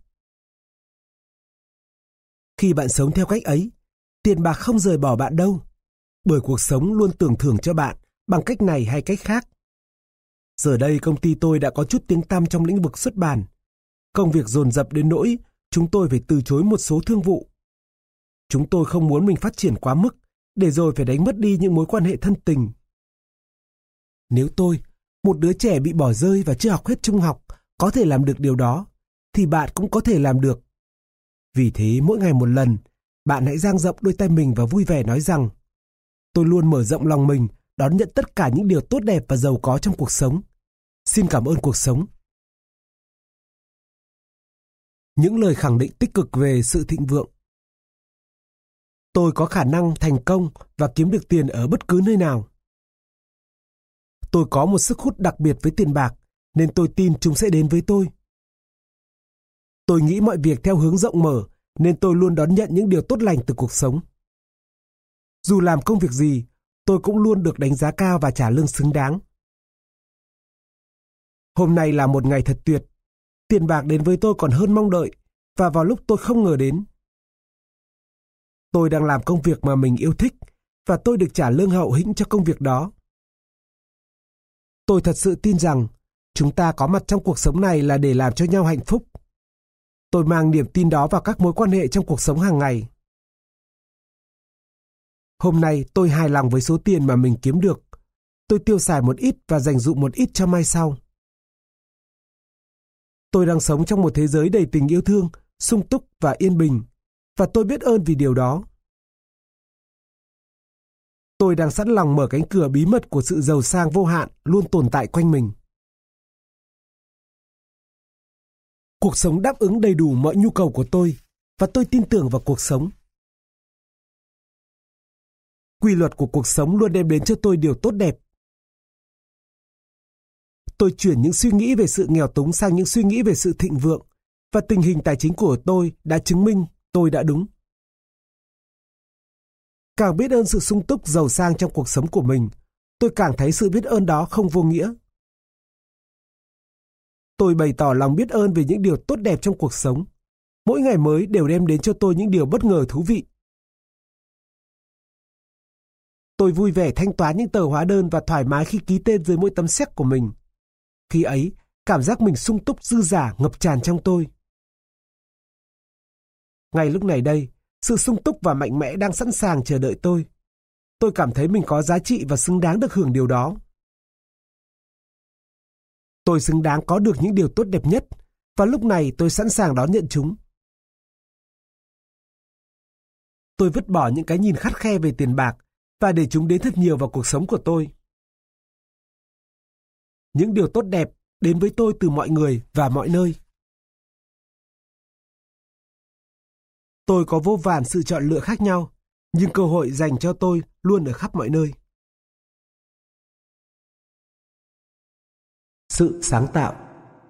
Khi bạn sống theo cách ấy, tiền bạc không rời bỏ bạn đâu, bởi cuộc sống luôn tưởng thưởng cho bạn bằng cách này hay cách khác. Giờ đây công ty tôi đã có chút tiếng tăm trong lĩnh vực xuất bản. Công việc dồn dập đến nỗi chúng tôi phải từ chối một số thương vụ. Chúng tôi không muốn mình phát triển quá mức, để rồi phải đánh mất đi những mối quan hệ thân tình. Nếu tôi, một đứa trẻ bị bỏ rơi và chưa học hết trung học, có thể làm được điều đó, thì bạn cũng có thể làm được. Vì thế mỗi ngày một lần, bạn hãy dang rộng đôi tay mình và vui vẻ nói rằng tôi luôn mở rộng lòng mình, đón nhận tất cả những điều tốt đẹp và giàu có trong cuộc sống. Xin cảm ơn cuộc sống. Những lời khẳng định tích cực về sự thịnh vượng. Tôi có khả năng thành công và kiếm được tiền ở bất cứ nơi nào. Tôi có một sức hút đặc biệt với tiền bạc, nên tôi tin chúng sẽ đến với tôi. Tôi nghĩ mọi việc theo hướng rộng mở, nên tôi luôn đón nhận những điều tốt lành từ cuộc sống. Dù làm công việc gì, tôi cũng luôn được đánh giá cao và trả lương xứng đáng. Hôm nay là một ngày thật tuyệt. Tiền bạc đến với tôi còn hơn mong đợi, và vào lúc tôi không ngờ đến. Tôi đang làm công việc mà mình yêu thích, và tôi được trả lương hậu hĩnh cho công việc đó. Tôi thật sự tin rằng chúng ta có mặt trong cuộc sống này là để làm cho nhau hạnh phúc. Tôi mang niềm tin đó vào các mối quan hệ trong cuộc sống hàng ngày. Hôm nay tôi hài lòng với số tiền mà mình kiếm được. Tôi tiêu xài một ít và dành dụm một ít cho mai sau. Tôi đang sống trong một thế giới đầy tình yêu thương, sung túc và yên bình, và tôi biết ơn vì điều đó. Tôi đang sẵn lòng mở cánh cửa bí mật của sự giàu sang vô hạn luôn tồn tại quanh mình. Cuộc sống đáp ứng đầy đủ mọi nhu cầu của tôi, và tôi tin tưởng vào cuộc sống. Quy luật của cuộc sống luôn đem đến cho tôi điều tốt đẹp. Tôi chuyển những suy nghĩ về sự nghèo túng sang những suy nghĩ về sự thịnh vượng, và tình hình tài chính của tôi đã chứng minh tôi đã đúng. Càng biết ơn sự sung túc giàu sang trong cuộc sống của mình, tôi càng thấy sự biết ơn đó không vô nghĩa. Tôi bày tỏ lòng biết ơn về những điều tốt đẹp trong cuộc sống. Mỗi ngày mới đều đem đến cho tôi những điều bất ngờ thú vị. Tôi vui vẻ thanh toán những tờ hóa đơn và thoải mái khi ký tên dưới mỗi tấm séc của mình. Khi ấy, cảm giác mình sung túc dư dả ngập tràn trong tôi. Ngay lúc này đây, sự sung túc và mạnh mẽ đang sẵn sàng chờ đợi tôi. Tôi cảm thấy mình có giá trị và xứng đáng được hưởng điều đó. Tôi xứng đáng có được những điều tốt đẹp nhất, và lúc này tôi sẵn sàng đón nhận chúng. Tôi vứt bỏ những cái nhìn khắt khe về tiền bạc và để chúng đến thật nhiều vào cuộc sống của tôi. Những điều tốt đẹp đến với tôi từ mọi người và mọi nơi. Tôi có vô vàn sự chọn lựa khác nhau, nhưng cơ hội dành cho tôi luôn ở khắp mọi nơi. Sự sáng tạo.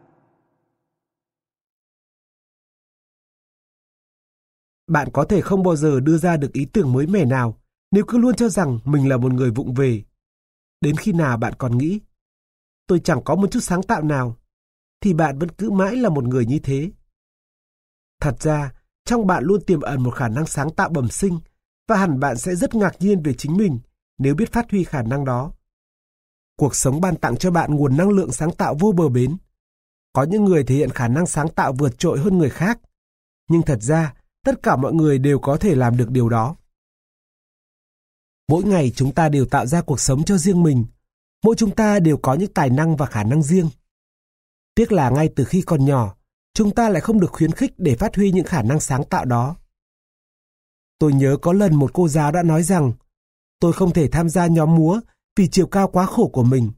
Bạn có thể không bao giờ đưa ra được ý tưởng mới mẻ nào nếu cứ luôn cho rằng mình là một người vụng về. Đến khi nào bạn còn nghĩ, tôi chẳng có một chút sáng tạo nào, thì bạn vẫn cứ mãi là một người như thế. Thật ra, trong bạn luôn tiềm ẩn một khả năng sáng tạo bẩm sinh, và hẳn bạn sẽ rất ngạc nhiên về chính mình nếu biết phát huy khả năng đó. Cuộc sống ban tặng cho bạn nguồn năng lượng sáng tạo vô bờ bến. Có những người thể hiện khả năng sáng tạo vượt trội hơn người khác, nhưng thật ra, tất cả mọi người đều có thể làm được điều đó. Mỗi ngày chúng ta đều tạo ra cuộc sống cho riêng mình. Mỗi chúng ta đều có những tài năng và khả năng riêng. Tiếc là ngay từ khi còn nhỏ, chúng ta lại không được khuyến khích để phát huy những khả năng sáng tạo đó. Tôi nhớ có lần một cô giáo đã nói rằng, tôi không thể tham gia nhóm múa vì chiều cao quá khổ của mình.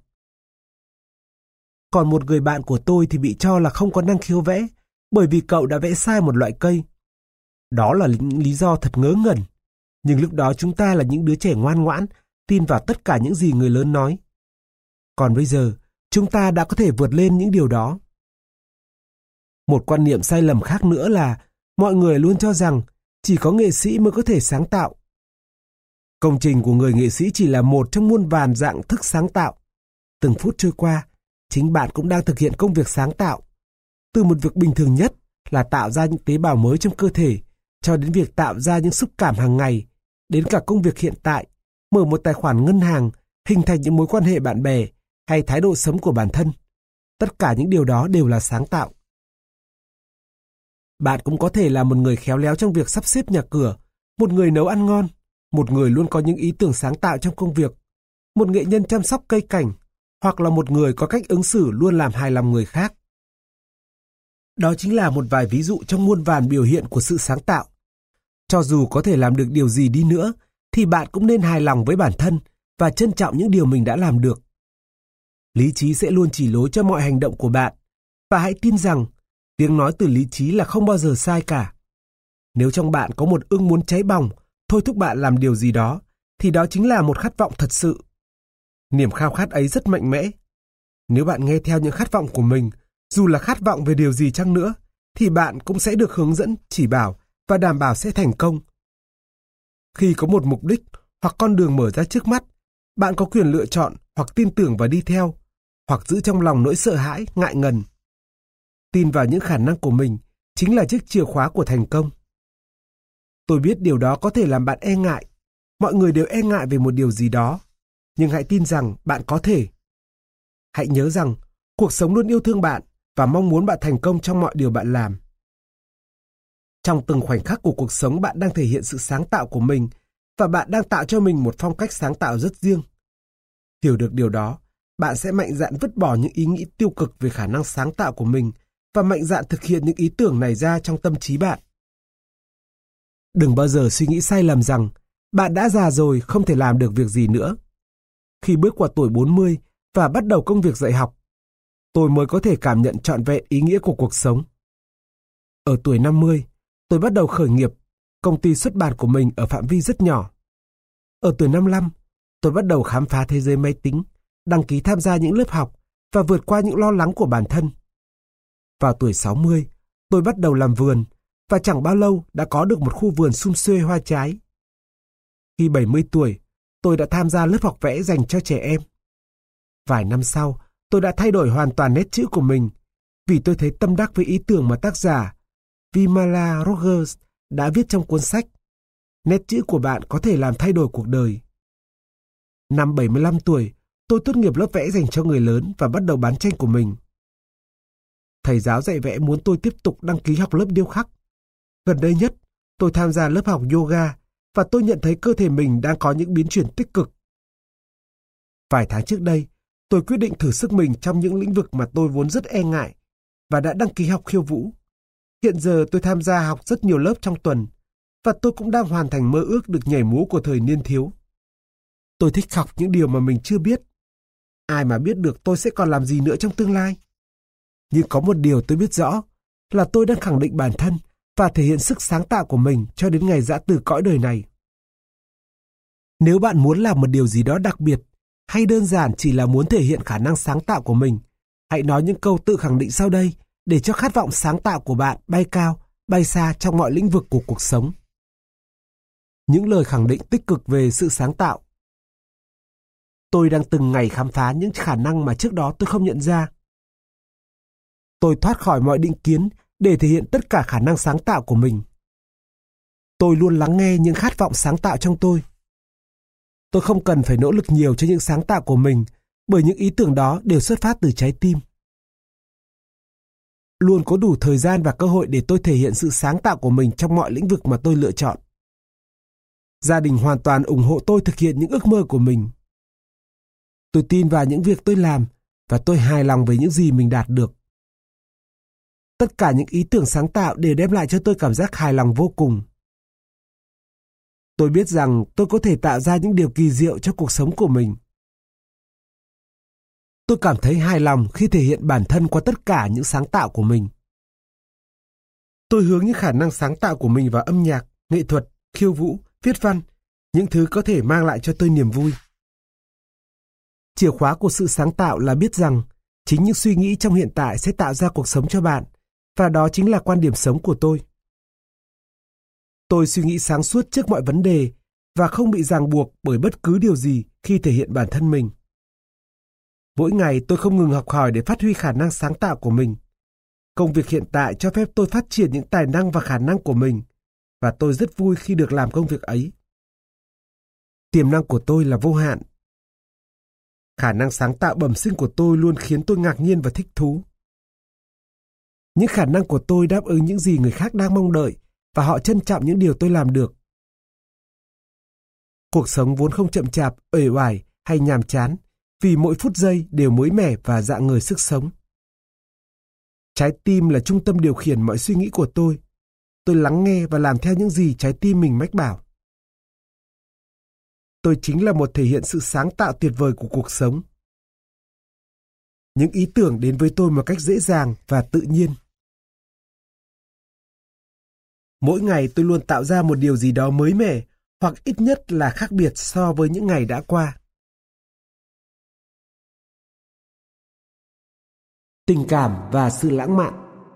Còn một người bạn của tôi thì bị cho là không có năng khiếu vẽ, bởi vì cậu đã vẽ sai một loại cây. Đó là những lý do thật ngớ ngẩn. Nhưng lúc đó chúng ta là những đứa trẻ ngoan ngoãn, tin vào tất cả những gì người lớn nói. Còn bây giờ, chúng ta đã có thể vượt lên những điều đó. Một quan niệm sai lầm khác nữa là mọi người luôn cho rằng chỉ có nghệ sĩ mới có thể sáng tạo. Công trình của người nghệ sĩ chỉ là một trong muôn vàn dạng thức sáng tạo. Từng phút trôi qua, chính bạn cũng đang thực hiện công việc sáng tạo. Từ một việc bình thường nhất là tạo ra những tế bào mới trong cơ thể, cho đến việc tạo ra những xúc cảm hàng ngày, đến cả công việc hiện tại, mở một tài khoản ngân hàng, hình thành những mối quan hệ bạn bè, hay thái độ sống của bản thân. Tất cả những điều đó đều là sáng tạo. Bạn cũng có thể là một người khéo léo trong việc sắp xếp nhà cửa, một người nấu ăn ngon, một người luôn có những ý tưởng sáng tạo trong công việc, một nghệ nhân chăm sóc cây cảnh, hoặc là một người có cách ứng xử luôn làm hài lòng người khác. Đó chính là một vài ví dụ trong muôn vàn biểu hiện của sự sáng tạo. Cho dù có thể làm được điều gì đi nữa, thì bạn cũng nên hài lòng với bản thân và trân trọng những điều mình đã làm được. Lý trí sẽ luôn chỉ lối cho mọi hành động của bạn, và hãy tin rằng tiếng nói từ lý trí là không bao giờ sai cả. Nếu trong bạn có một ưng muốn cháy bỏng, thôi thúc bạn làm điều gì đó, thì đó chính là một khát vọng thật sự. Niềm khao khát ấy rất mạnh mẽ. Nếu bạn nghe theo những khát vọng của mình, dù là khát vọng về điều gì chăng nữa, thì bạn cũng sẽ được hướng dẫn, chỉ bảo và đảm bảo sẽ thành công. Khi có một mục đích hoặc con đường mở ra trước mắt, bạn có quyền lựa chọn hoặc tin tưởng và đi theo, hoặc giữ trong lòng nỗi sợ hãi, ngại ngần. Tin vào những khả năng của mình chính là chiếc chìa khóa của thành công. Tôi biết điều đó có thể làm bạn e ngại. Mọi người đều e ngại về một điều gì đó, nhưng hãy tin rằng bạn có thể. Hãy nhớ rằng cuộc sống luôn yêu thương bạn và mong muốn bạn thành công trong mọi điều bạn làm. Trong từng khoảnh khắc của cuộc sống, bạn đang thể hiện sự sáng tạo của mình, và bạn đang tạo cho mình một phong cách sáng tạo rất riêng. Hiểu được điều đó, bạn sẽ mạnh dạn vứt bỏ những ý nghĩ tiêu cực về khả năng sáng tạo của mình và mạnh dạn thực hiện những ý tưởng này ra trong tâm trí bạn. Đừng bao giờ suy nghĩ sai lầm rằng bạn đã già rồi không thể làm được việc gì nữa. Khi bước qua tuổi 40 và bắt đầu công việc dạy học, tôi mới có thể cảm nhận trọn vẹn ý nghĩa của cuộc sống. Ở tuổi 50, tôi bắt đầu khởi nghiệp, công ty xuất bản của mình ở phạm vi rất nhỏ. Ở tuổi 55, tôi bắt đầu khám phá thế giới máy tính, đăng ký tham gia những lớp học và vượt qua những lo lắng của bản thân. Vào tuổi 60, tôi bắt đầu làm vườn và chẳng bao lâu đã có được một khu vườn sum xuê hoa trái. Khi 70 tuổi, tôi đã tham gia lớp học vẽ dành cho trẻ em. Vài năm sau, tôi đã thay đổi hoàn toàn nét chữ của mình vì tôi thấy tâm đắc với ý tưởng mà tác giả Vimala Rogers đã viết trong cuốn sách Nét chữ của bạn có thể làm thay đổi cuộc đời. Năm 75 tuổi, tôi tốt nghiệp lớp vẽ dành cho người lớn và bắt đầu bán tranh của mình. Thầy giáo dạy vẽ muốn tôi tiếp tục đăng ký học lớp điêu khắc. Gần đây nhất, tôi tham gia lớp học yoga và tôi nhận thấy cơ thể mình đang có những biến chuyển tích cực. Vài tháng trước đây, tôi quyết định thử sức mình trong những lĩnh vực mà tôi vốn rất e ngại và đã đăng ký học khiêu vũ. Hiện giờ tôi tham gia học rất nhiều lớp trong tuần và tôi cũng đang hoàn thành mơ ước được nhảy múa của thời niên thiếu. Tôi thích học những điều mà mình chưa biết. Ai mà biết được tôi sẽ còn làm gì nữa trong tương lai. Nhưng có một điều tôi biết rõ là tôi đang khẳng định bản thân và thể hiện sức sáng tạo của mình cho đến ngày giã từ cõi đời này. Nếu bạn muốn làm một điều gì đó đặc biệt hay đơn giản chỉ là muốn thể hiện khả năng sáng tạo của mình, hãy nói những câu tự khẳng định sau đây để cho khát vọng sáng tạo của bạn bay cao, bay xa trong mọi lĩnh vực của cuộc sống. Những lời khẳng định tích cực về sự sáng tạo. Tôi đang từng ngày khám phá những khả năng mà trước đó tôi không nhận ra. Tôi thoát khỏi mọi định kiến để thể hiện tất cả khả năng sáng tạo của mình. Tôi luôn lắng nghe những khát vọng sáng tạo trong tôi. Tôi không cần phải nỗ lực nhiều cho những sáng tạo của mình, bởi những ý tưởng đó đều xuất phát từ trái tim. Luôn có đủ thời gian và cơ hội để tôi thể hiện sự sáng tạo của mình trong mọi lĩnh vực mà tôi lựa chọn. Gia đình hoàn toàn ủng hộ tôi thực hiện những ước mơ của mình. Tôi tin vào những việc tôi làm và tôi hài lòng với những gì mình đạt được. Tất cả những ý tưởng sáng tạo đều đem lại cho tôi cảm giác hài lòng vô cùng. Tôi biết rằng tôi có thể tạo ra những điều kỳ diệu cho cuộc sống của mình. Tôi cảm thấy hài lòng khi thể hiện bản thân qua tất cả những sáng tạo của mình. Tôi hướng những khả năng sáng tạo của mình vào âm nhạc, nghệ thuật, khiêu vũ, viết văn, những thứ có thể mang lại cho tôi niềm vui. Chìa khóa của sự sáng tạo là biết rằng chính những suy nghĩ trong hiện tại sẽ tạo ra cuộc sống cho bạn, và đó chính là quan điểm sống của tôi. Tôi suy nghĩ sáng suốt trước mọi vấn đề và không bị ràng buộc bởi bất cứ điều gì khi thể hiện bản thân mình. Mỗi ngày tôi không ngừng học hỏi để phát huy khả năng sáng tạo của mình. Công việc hiện tại cho phép tôi phát triển những tài năng và khả năng của mình, và tôi rất vui khi được làm công việc ấy. Tiềm năng của tôi là vô hạn. Khả năng sáng tạo bẩm sinh của tôi luôn khiến tôi ngạc nhiên và thích thú. Những khả năng của tôi đáp ứng những gì người khác đang mong đợi, và họ trân trọng những điều tôi làm được. Cuộc sống vốn không chậm chạp, uể oải hay nhàm chán, vì mỗi phút giây đều mới mẻ và rạng ngời sức sống. Trái tim là trung tâm điều khiển mọi suy nghĩ của tôi. Tôi lắng nghe và làm theo những gì trái tim mình mách bảo. Tôi chính là một thể hiện sự sáng tạo tuyệt vời của cuộc sống. Những ý tưởng đến với tôi một cách dễ dàng và tự nhiên. Mỗi ngày tôi luôn tạo ra một điều gì đó mới mẻ, hoặc ít nhất là khác biệt so với những ngày đã qua. Tình cảm và sự lãng mạn.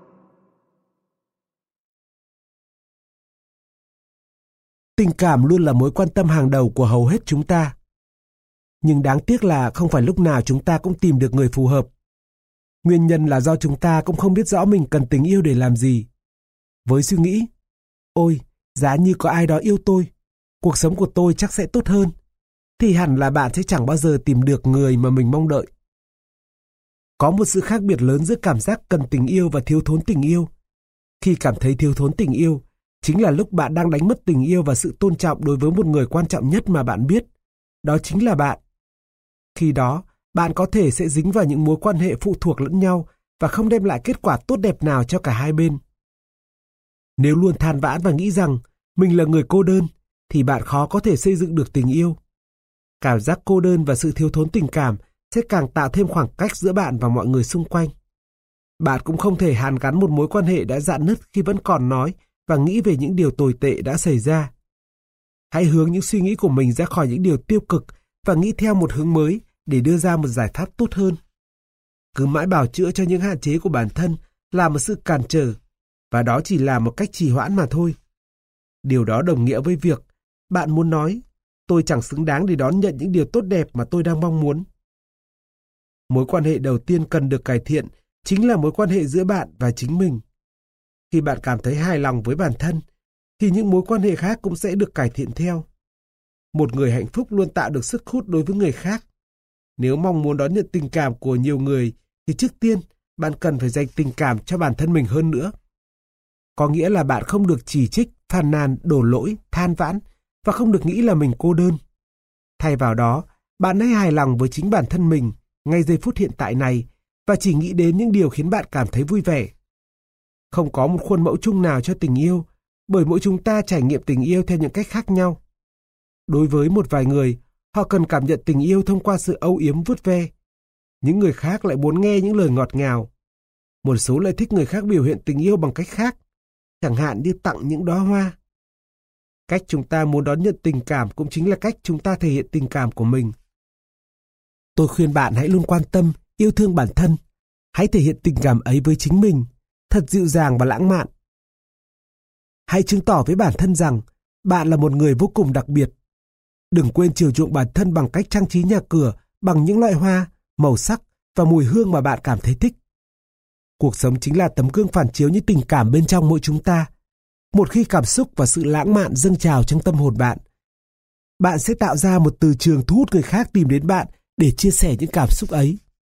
Tình cảm luôn là mối quan tâm hàng đầu của hầu hết chúng ta. Nhưng đáng tiếc là không phải lúc nào chúng ta cũng tìm được người phù hợp. Nguyên nhân là do chúng ta cũng không biết rõ mình cần tình yêu để làm gì. Với suy nghĩ, ôi, giá như có ai đó yêu tôi, cuộc sống của tôi chắc sẽ tốt hơn, thì hẳn là bạn sẽ chẳng bao giờ tìm được người mà mình mong đợi. Có một sự khác biệt lớn giữa cảm giác cần tình yêu và thiếu thốn tình yêu. Khi cảm thấy thiếu thốn tình yêu, chính là lúc bạn đang đánh mất tình yêu và sự tôn trọng đối với một người quan trọng nhất mà bạn biết. Đó chính là bạn. Khi đó, bạn có thể sẽ dính vào những mối quan hệ phụ thuộc lẫn nhau và không đem lại kết quả tốt đẹp nào cho cả hai bên. Nếu luôn than vãn và nghĩ rằng mình là người cô đơn, thì bạn khó có thể xây dựng được tình yêu. Cảm giác cô đơn và sự thiếu thốn tình cảm sẽ càng tạo thêm khoảng cách giữa bạn và mọi người xung quanh. Bạn cũng không thể hàn gắn một mối quan hệ đã rạn nứt khi vẫn còn nói và nghĩ về những điều tồi tệ đã xảy ra. Hãy hướng những suy nghĩ của mình ra khỏi những điều tiêu cực và nghĩ theo một hướng mới để đưa ra một giải pháp tốt hơn. Cứ mãi bào chữa cho những hạn chế của bản thân là một sự cản trở, và đó chỉ là một cách trì hoãn mà thôi. Điều đó đồng nghĩa với việc bạn muốn nói, tôi chẳng xứng đáng để đón nhận những điều tốt đẹp mà tôi đang mong muốn. Mối quan hệ đầu tiên cần được cải thiện chính là mối quan hệ giữa bạn và chính mình. Khi bạn cảm thấy hài lòng với bản thân, thì những mối quan hệ khác cũng sẽ được cải thiện theo. Một người hạnh phúc luôn tạo được sức hút đối với người khác. Nếu mong muốn đón nhận tình cảm của nhiều người, thì trước tiên bạn cần phải dành tình cảm cho bản thân mình hơn nữa. Có nghĩa là bạn không được chỉ trích, phàn nàn, đổ lỗi, than vãn và không được nghĩ là mình cô đơn. Thay vào đó, bạn hãy hài lòng với chính bản thân mình ngay giây phút hiện tại này và chỉ nghĩ đến những điều khiến bạn cảm thấy vui vẻ. Không có một khuôn mẫu chung nào cho tình yêu, bởi mỗi chúng ta trải nghiệm tình yêu theo những cách khác nhau. Đối với một vài người, họ cần cảm nhận tình yêu thông qua sự âu yếm vuốt ve. Những người khác lại muốn nghe những lời ngọt ngào. Một số lại thích người khác biểu hiện tình yêu bằng cách khác, chẳng hạn như tặng những đóa hoa. Cách chúng ta muốn đón nhận tình cảm cũng chính là cách chúng ta thể hiện tình cảm của mình. Tôi khuyên bạn hãy luôn quan tâm, yêu thương bản thân. Hãy thể hiện tình cảm ấy với chính mình, thật dịu dàng và lãng mạn. Hãy chứng tỏ với bản thân rằng bạn là một người vô cùng đặc biệt. Đừng quên chiều chuộng bản thân bằng cách trang trí nhà cửa bằng những loại hoa, màu sắc và mùi hương mà bạn cảm thấy thích. Cuộc sống chính là tấm gương phản chiếu những tình cảm bên trong mỗi chúng ta. Một khi cảm xúc và sự lãng mạn dâng trào trong tâm hồn bạn, bạn sẽ tạo ra một từ trường thu hút người khác tìm đến bạn để chia sẻ những cảm xúc ấy.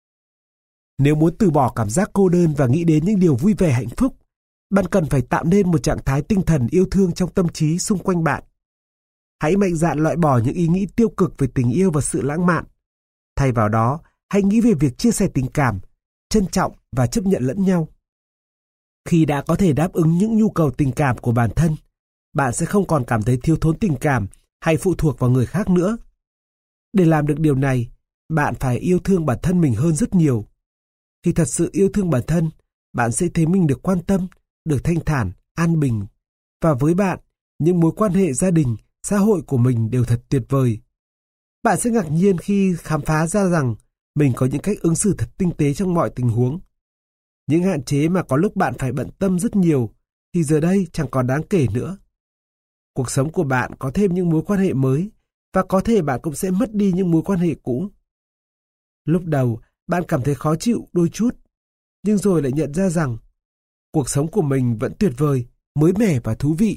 Nếu muốn từ bỏ cảm giác cô đơn và nghĩ đến những điều vui vẻ hạnh phúc, bạn cần phải tạo nên một trạng thái tinh thần yêu thương trong tâm trí xung quanh bạn. Hãy mạnh dạn loại bỏ những ý nghĩ tiêu cực về tình yêu và sự lãng mạn. Thay vào đó, hãy nghĩ về việc chia sẻ tình cảm, trân trọng và chấp nhận lẫn nhau. Khi đã có thể đáp ứng những nhu cầu tình cảm của bản thân, bạn sẽ không còn cảm thấy thiếu thốn tình cảm hay phụ thuộc vào người khác nữa. Để làm được điều này, bạn phải yêu thương bản thân mình hơn rất nhiều. Khi thật sự yêu thương bản thân, bạn sẽ thấy mình được quan tâm, được thanh thản, an bình. Và với bạn, những mối quan hệ gia đình, xã hội của mình đều thật tuyệt vời. Bạn sẽ ngạc nhiên khi khám phá ra rằng mình có những cách ứng xử thật tinh tế trong mọi tình huống. Những hạn chế mà có lúc bạn phải bận tâm rất nhiều, thì giờ đây chẳng còn đáng kể nữa. Cuộc sống của bạn có thêm những mối quan hệ mới, và có thể bạn cũng sẽ mất đi những mối quan hệ cũ. Lúc đầu, bạn cảm thấy khó chịu đôi chút, nhưng rồi lại nhận ra rằng cuộc sống của mình vẫn tuyệt vời, mới mẻ và thú vị.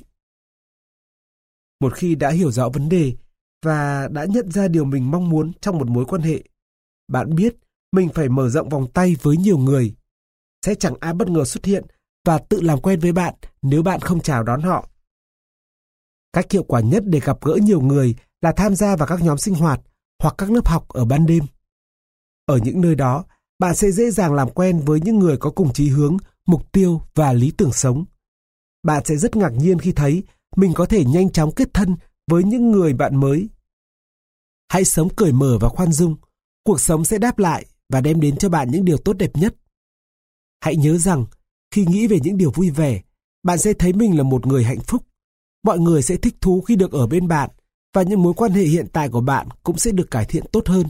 Một khi đã hiểu rõ vấn đề và đã nhận ra điều mình mong muốn trong một mối quan hệ, bạn biết mình phải mở rộng vòng tay với nhiều người. Sẽ chẳng ai bất ngờ xuất hiện và tự làm quen với bạn nếu bạn không chào đón họ. Cách hiệu quả nhất để gặp gỡ nhiều người là tham gia vào các nhóm sinh hoạt hoặc các lớp học ở ban đêm. Ở những nơi đó, bạn sẽ dễ dàng làm quen với những người có cùng chí hướng, mục tiêu và lý tưởng sống. Bạn sẽ rất ngạc nhiên khi thấy mình có thể nhanh chóng kết thân với những người bạn mới. Hãy sống cởi mở và khoan dung. Cuộc sống sẽ đáp lại và đem đến cho bạn những điều tốt đẹp nhất. Hãy nhớ rằng, khi nghĩ về những điều vui vẻ, bạn sẽ thấy mình là một người hạnh phúc. Mọi người sẽ thích thú khi được ở bên bạn, và những mối quan hệ hiện tại của bạn cũng sẽ được cải thiện tốt hơn.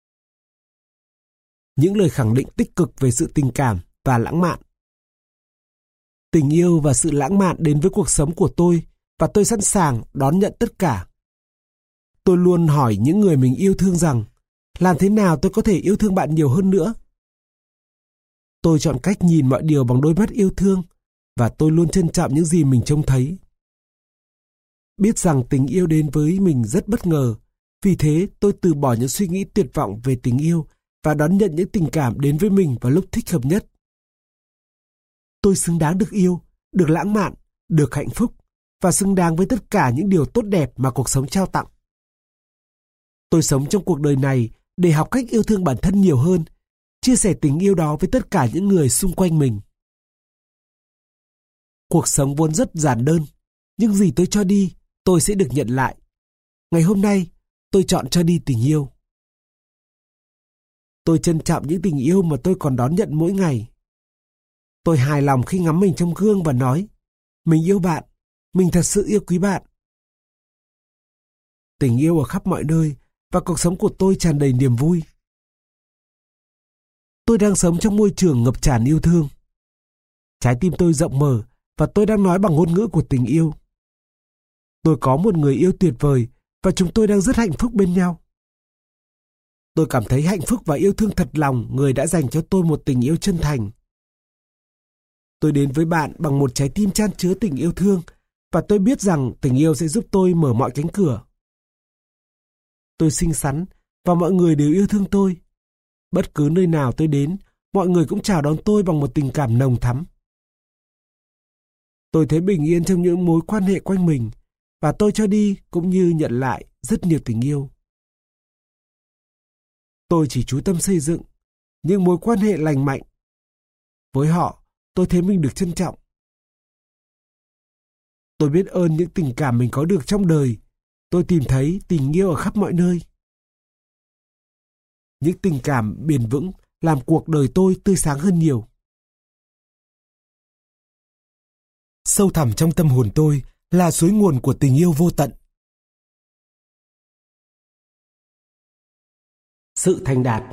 Những lời khẳng định tích cực về sự tình cảm và lãng mạn. Tình yêu và sự lãng mạn đến với cuộc sống của tôi, và tôi sẵn sàng đón nhận tất cả. Tôi luôn hỏi những người mình yêu thương rằng, làm thế nào tôi có thể yêu thương bạn nhiều hơn nữa? Tôi chọn cách nhìn mọi điều bằng đôi mắt yêu thương, và tôi luôn trân trọng những gì mình trông thấy. Biết rằng tình yêu đến với mình rất bất ngờ, vì thế tôi từ bỏ những suy nghĩ tuyệt vọng về tình yêu và đón nhận những tình cảm đến với mình vào lúc thích hợp nhất. Tôi xứng đáng được yêu, được lãng mạn, được hạnh phúc và xứng đáng với tất cả những điều tốt đẹp mà cuộc sống trao tặng. Tôi sống trong cuộc đời này để học cách yêu thương bản thân nhiều hơn, chia sẻ tình yêu đó với tất cả những người xung quanh mình. Cuộc sống vốn rất giản đơn, nhưng gì tôi cho đi, tôi sẽ được nhận lại. Ngày hôm nay, tôi chọn cho đi tình yêu. Tôi trân trọng những tình yêu mà tôi còn đón nhận mỗi ngày. Tôi hài lòng khi ngắm mình trong gương và nói, mình yêu bạn, mình thật sự yêu quý bạn. Tình yêu ở khắp mọi nơi và cuộc sống của tôi tràn đầy niềm vui. Tôi đang sống trong môi trường ngập tràn yêu thương. Trái tim tôi rộng mở và tôi đang nói bằng ngôn ngữ của tình yêu. Tôi có một người yêu tuyệt vời và chúng tôi đang rất hạnh phúc bên nhau. Tôi cảm thấy hạnh phúc và yêu thương thật lòng người đã dành cho tôi một tình yêu chân thành. Tôi đến với bạn bằng một trái tim chan chứa tình yêu thương và tôi biết rằng tình yêu sẽ giúp tôi mở mọi cánh cửa. Tôi xinh xắn và mọi người đều yêu thương tôi. Bất cứ nơi nào tôi đến, mọi người cũng chào đón tôi bằng một tình cảm nồng thắm. Tôi thấy bình yên trong những mối quan hệ quanh mình và tôi cho đi cũng như nhận lại rất nhiều tình yêu. Tôi chỉ chú tâm xây dựng những mối quan hệ lành mạnh. Với họ, tôi thấy mình được trân trọng. Tôi biết ơn những tình cảm mình có được trong đời. Tôi tìm thấy tình yêu ở khắp mọi nơi. Những tình cảm bền vững làm cuộc đời tôi tươi sáng hơn nhiều. Sâu thẳm trong tâm hồn tôi là suối nguồn của tình yêu vô tận. Sự thành đạt.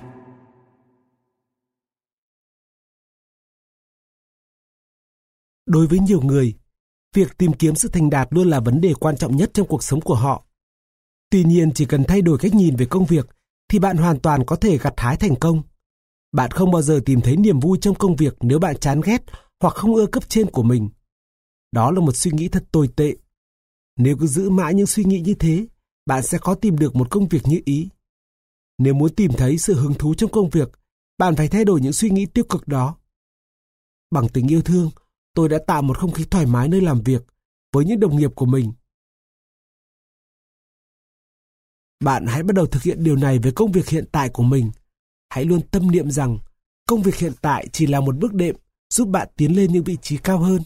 Đối với nhiều người, việc tìm kiếm sự thành đạt luôn là vấn đề quan trọng nhất trong cuộc sống của họ. Tuy nhiên, chỉ cần thay đổi cách nhìn về công việc thì bạn hoàn toàn có thể gặt hái thành công. Bạn không bao giờ tìm thấy niềm vui trong công việc nếu bạn chán ghét hoặc không ưa cấp trên của mình. Đó là một suy nghĩ thật tồi tệ. Nếu cứ giữ mãi những suy nghĩ như thế, bạn sẽ khó tìm được một công việc như ý. Nếu muốn tìm thấy sự hứng thú trong công việc, bạn phải thay đổi những suy nghĩ tiêu cực đó. Bằng tình yêu thương, tôi đã tạo một không khí thoải mái nơi làm việc với những đồng nghiệp của mình. Bạn hãy bắt đầu thực hiện điều này với công việc hiện tại của mình. Hãy luôn tâm niệm rằng công việc hiện tại chỉ là một bước đệm giúp bạn tiến lên những vị trí cao hơn.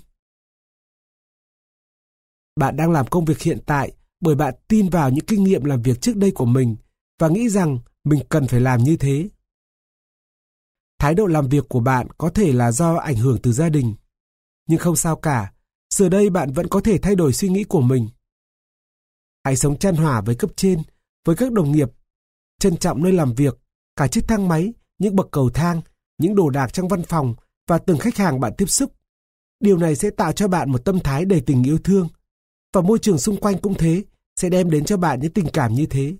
Bạn đang làm công việc hiện tại bởi bạn tin vào những kinh nghiệm làm việc trước đây của mình và nghĩ rằng mình cần phải làm như thế. Thái độ làm việc của bạn có thể là do ảnh hưởng từ gia đình. Nhưng không sao cả, giờ đây bạn vẫn có thể thay đổi suy nghĩ của mình. Hãy sống chan hòa với cấp trên, với các đồng nghiệp, trân trọng nơi làm việc, cả chiếc thang máy, những bậc cầu thang, những đồ đạc trong văn phòng và từng khách hàng bạn tiếp xúc. Điều này sẽ tạo cho bạn một tâm thái đầy tình yêu thương, và môi trường xung quanh cũng thế, sẽ đem đến cho bạn những tình cảm như thế.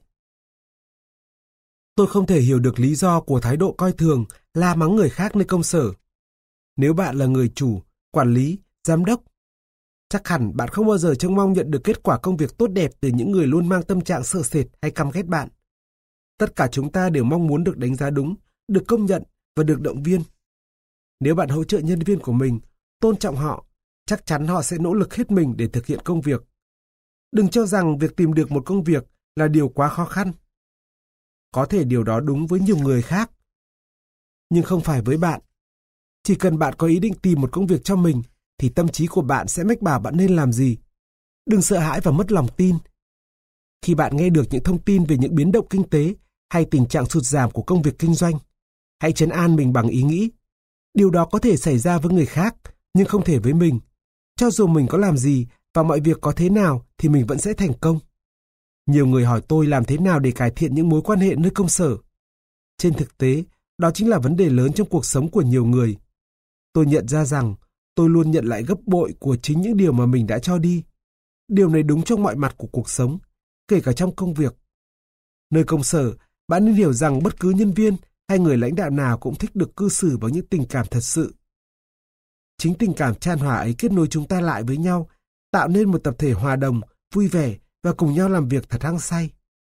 Tôi không thể hiểu được lý do của thái độ coi thường, la mắng người khác nơi công sở. Nếu bạn là người chủ, quản lý, giám đốc, chắc hẳn bạn không bao giờ trông mong nhận được kết quả công việc tốt đẹp từ những người luôn mang tâm trạng sợ sệt hay căm ghét bạn. Tất cả chúng ta đều mong muốn được đánh giá đúng, được công nhận và được động viên. Nếu bạn hỗ trợ nhân viên của mình, tôn trọng họ, chắc chắn họ sẽ nỗ lực hết mình để thực hiện công việc. Đừng cho rằng việc tìm được một công việc là điều quá khó khăn. Có thể điều đó đúng với nhiều người khác, nhưng không phải với bạn. Chỉ cần bạn có ý định tìm một công việc cho mình, thì tâm trí của bạn sẽ mách bảo bạn nên làm gì. Đừng sợ hãi và mất lòng tin. Khi bạn nghe được những thông tin về những biến động kinh tế hay tình trạng sụt giảm của công việc kinh doanh, hãy trấn an mình bằng ý nghĩ, điều đó có thể xảy ra với người khác, nhưng không thể với mình. Cho dù mình có làm gì và mọi việc có thế nào thì mình vẫn sẽ thành công. Nhiều người hỏi tôi làm thế nào để cải thiện những mối quan hệ nơi công sở. Trên thực tế, đó chính là vấn đề lớn trong cuộc sống của nhiều người. Tôi nhận ra rằng tôi luôn nhận lại gấp bội của chính những điều mà mình đã cho đi. Điều này đúng trong mọi mặt của cuộc sống, kể cả trong công việc. Nơi công sở, bạn nên hiểu rằng bất cứ nhân viên hay người lãnh đạo nào cũng thích được cư xử bằng những tình cảm thật sự. Chính tình cảm chan hòa ấy kết nối chúng ta lại với nhau, tạo nên một tập thể hòa đồng, vui vẻ và cùng nhau làm việc thật hăng say.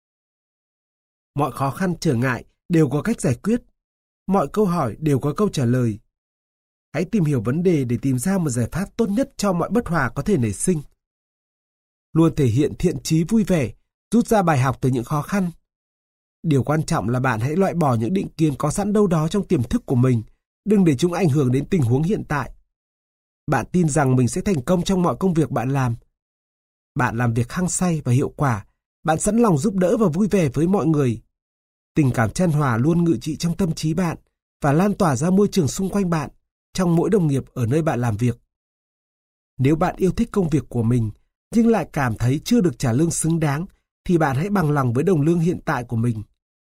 Mọi khó khăn trở ngại đều có cách giải quyết. Mọi câu hỏi đều có câu trả lời. Hãy tìm hiểu vấn đề để tìm ra một giải pháp tốt nhất cho mọi bất hòa có thể nảy sinh. Luôn thể hiện thiện chí vui vẻ, rút ra bài học từ những khó khăn. Điều quan trọng là bạn hãy loại bỏ những định kiến có sẵn đâu đó trong tiềm thức của mình, đừng để chúng ảnh hưởng đến tình huống hiện tại. Bạn tin rằng mình sẽ thành công trong mọi công việc bạn làm. Bạn làm việc hăng say và hiệu quả, bạn sẵn lòng giúp đỡ và vui vẻ với mọi người. Tình cảm chan hòa luôn ngự trị trong tâm trí bạn và lan tỏa ra môi trường xung quanh bạn, trong mỗi đồng nghiệp ở nơi bạn làm việc. Nếu bạn yêu thích công việc của mình, nhưng lại cảm thấy chưa được trả lương xứng đáng, thì bạn hãy bằng lòng với đồng lương hiện tại của mình.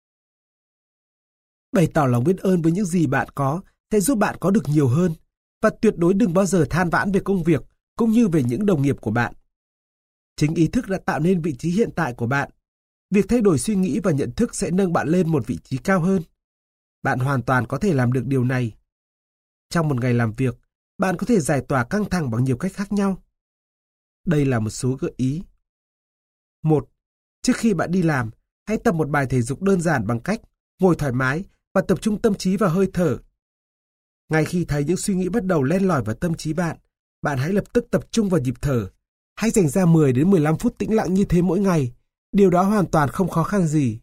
Bày tỏ lòng biết ơn với những gì bạn có sẽ giúp bạn có được nhiều hơn, và tuyệt đối đừng bao giờ than vãn về công việc cũng như về những đồng nghiệp của bạn. Chính ý thức đã tạo nên vị trí hiện tại của bạn. Việc thay đổi suy nghĩ và nhận thức sẽ nâng bạn lên một vị trí cao hơn. Bạn hoàn toàn có thể làm được điều này. Trong một ngày làm việc, bạn có thể giải tỏa căng thẳng bằng nhiều cách khác nhau. Đây là một số gợi ý. 1. Trước khi bạn đi làm, hãy tập một bài thể dục đơn giản bằng cách ngồi thoải mái và tập trung tâm trí vào hơi thở. Ngay khi thấy những suy nghĩ bắt đầu len lỏi vào tâm trí bạn, bạn hãy lập tức tập trung vào nhịp thở. Hãy dành ra 10 đến 15 phút tĩnh lặng như thế mỗi ngày. Điều đó hoàn toàn không khó khăn gì.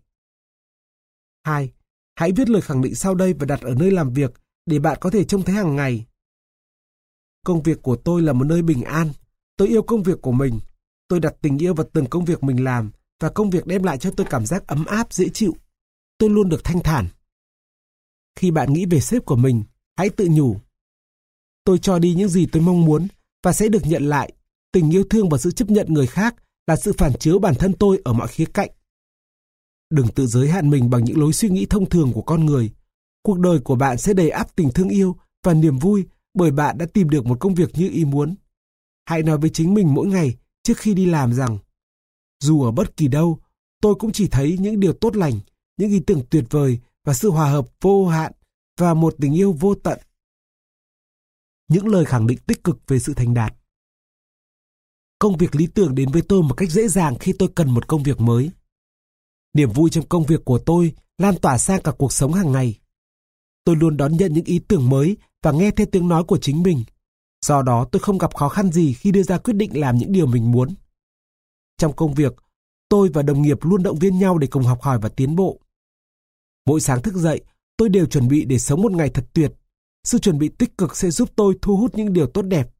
2. Hãy viết lời khẳng định sau đây và đặt ở nơi làm việc để bạn có thể trông thấy hàng ngày. Công việc của tôi là một nơi bình an. Tôi yêu công việc của mình. Tôi đặt tình yêu vào từng công việc mình làm và công việc đem lại cho tôi cảm giác ấm áp, dễ chịu. Tôi luôn được thanh thản. Khi bạn nghĩ về sếp của mình, hãy tự nhủ: tôi cho đi những gì tôi mong muốn và sẽ được nhận lại. Tình yêu thương và sự chấp nhận người khác là sự phản chiếu bản thân tôi ở mọi khía cạnh. Đừng tự giới hạn mình bằng những lối suy nghĩ thông thường của con người. Cuộc đời của bạn sẽ đầy ắp tình thương yêu và niềm vui bởi bạn đã tìm được một công việc như ý muốn. Hãy nói với chính mình mỗi ngày trước khi đi làm rằng: dù ở bất kỳ đâu, tôi cũng chỉ thấy những điều tốt lành, những ý tưởng tuyệt vời và sự hòa hợp vô hạn và một tình yêu vô tận. Những lời khẳng định tích cực về sự thành đạt. Công việc lý tưởng đến với tôi một cách dễ dàng khi tôi cần một công việc mới. Niềm vui trong công việc của tôi lan tỏa sang cả cuộc sống hàng ngày. Tôi luôn đón nhận những ý tưởng mới và nghe theo tiếng nói của chính mình. Do đó tôi không gặp khó khăn gì khi đưa ra quyết định làm những điều mình muốn. Trong công việc, tôi và đồng nghiệp luôn động viên nhau để cùng học hỏi và tiến bộ. Mỗi sáng thức dậy, tôi đều chuẩn bị để sống một ngày thật tuyệt. Sự chuẩn bị tích cực sẽ giúp tôi thu hút những điều tốt đẹp.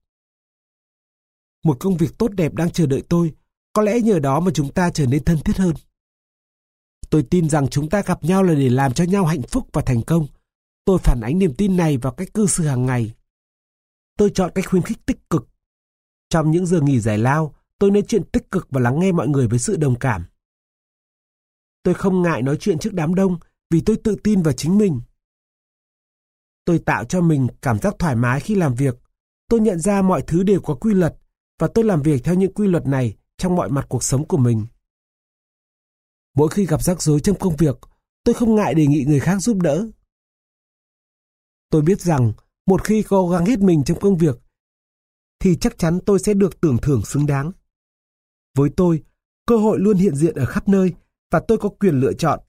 Một công việc tốt đẹp đang chờ đợi tôi, có lẽ nhờ đó mà chúng ta trở nên thân thiết hơn. Tôi tin rằng chúng ta gặp nhau là để làm cho nhau hạnh phúc và thành công. Tôi phản ánh niềm tin này vào cách cư xử hàng ngày. Tôi chọn cách khuyến khích tích cực. Trong những giờ nghỉ giải lao, tôi nói chuyện tích cực và lắng nghe mọi người với sự đồng cảm. Tôi không ngại nói chuyện trước đám đông vì tôi tự tin vào chính mình. Tôi tạo cho mình cảm giác thoải mái khi làm việc. Tôi nhận ra mọi thứ đều có quy luật và tôi làm việc theo những quy luật này trong mọi mặt cuộc sống của mình. Mỗi khi gặp rắc rối trong công việc, tôi không ngại đề nghị người khác giúp đỡ. Tôi biết rằng một khi cố gắng hết mình trong công việc, thì chắc chắn tôi sẽ được tưởng thưởng xứng đáng. Với tôi, cơ hội luôn hiện diện ở khắp nơi và tôi có quyền lựa chọn.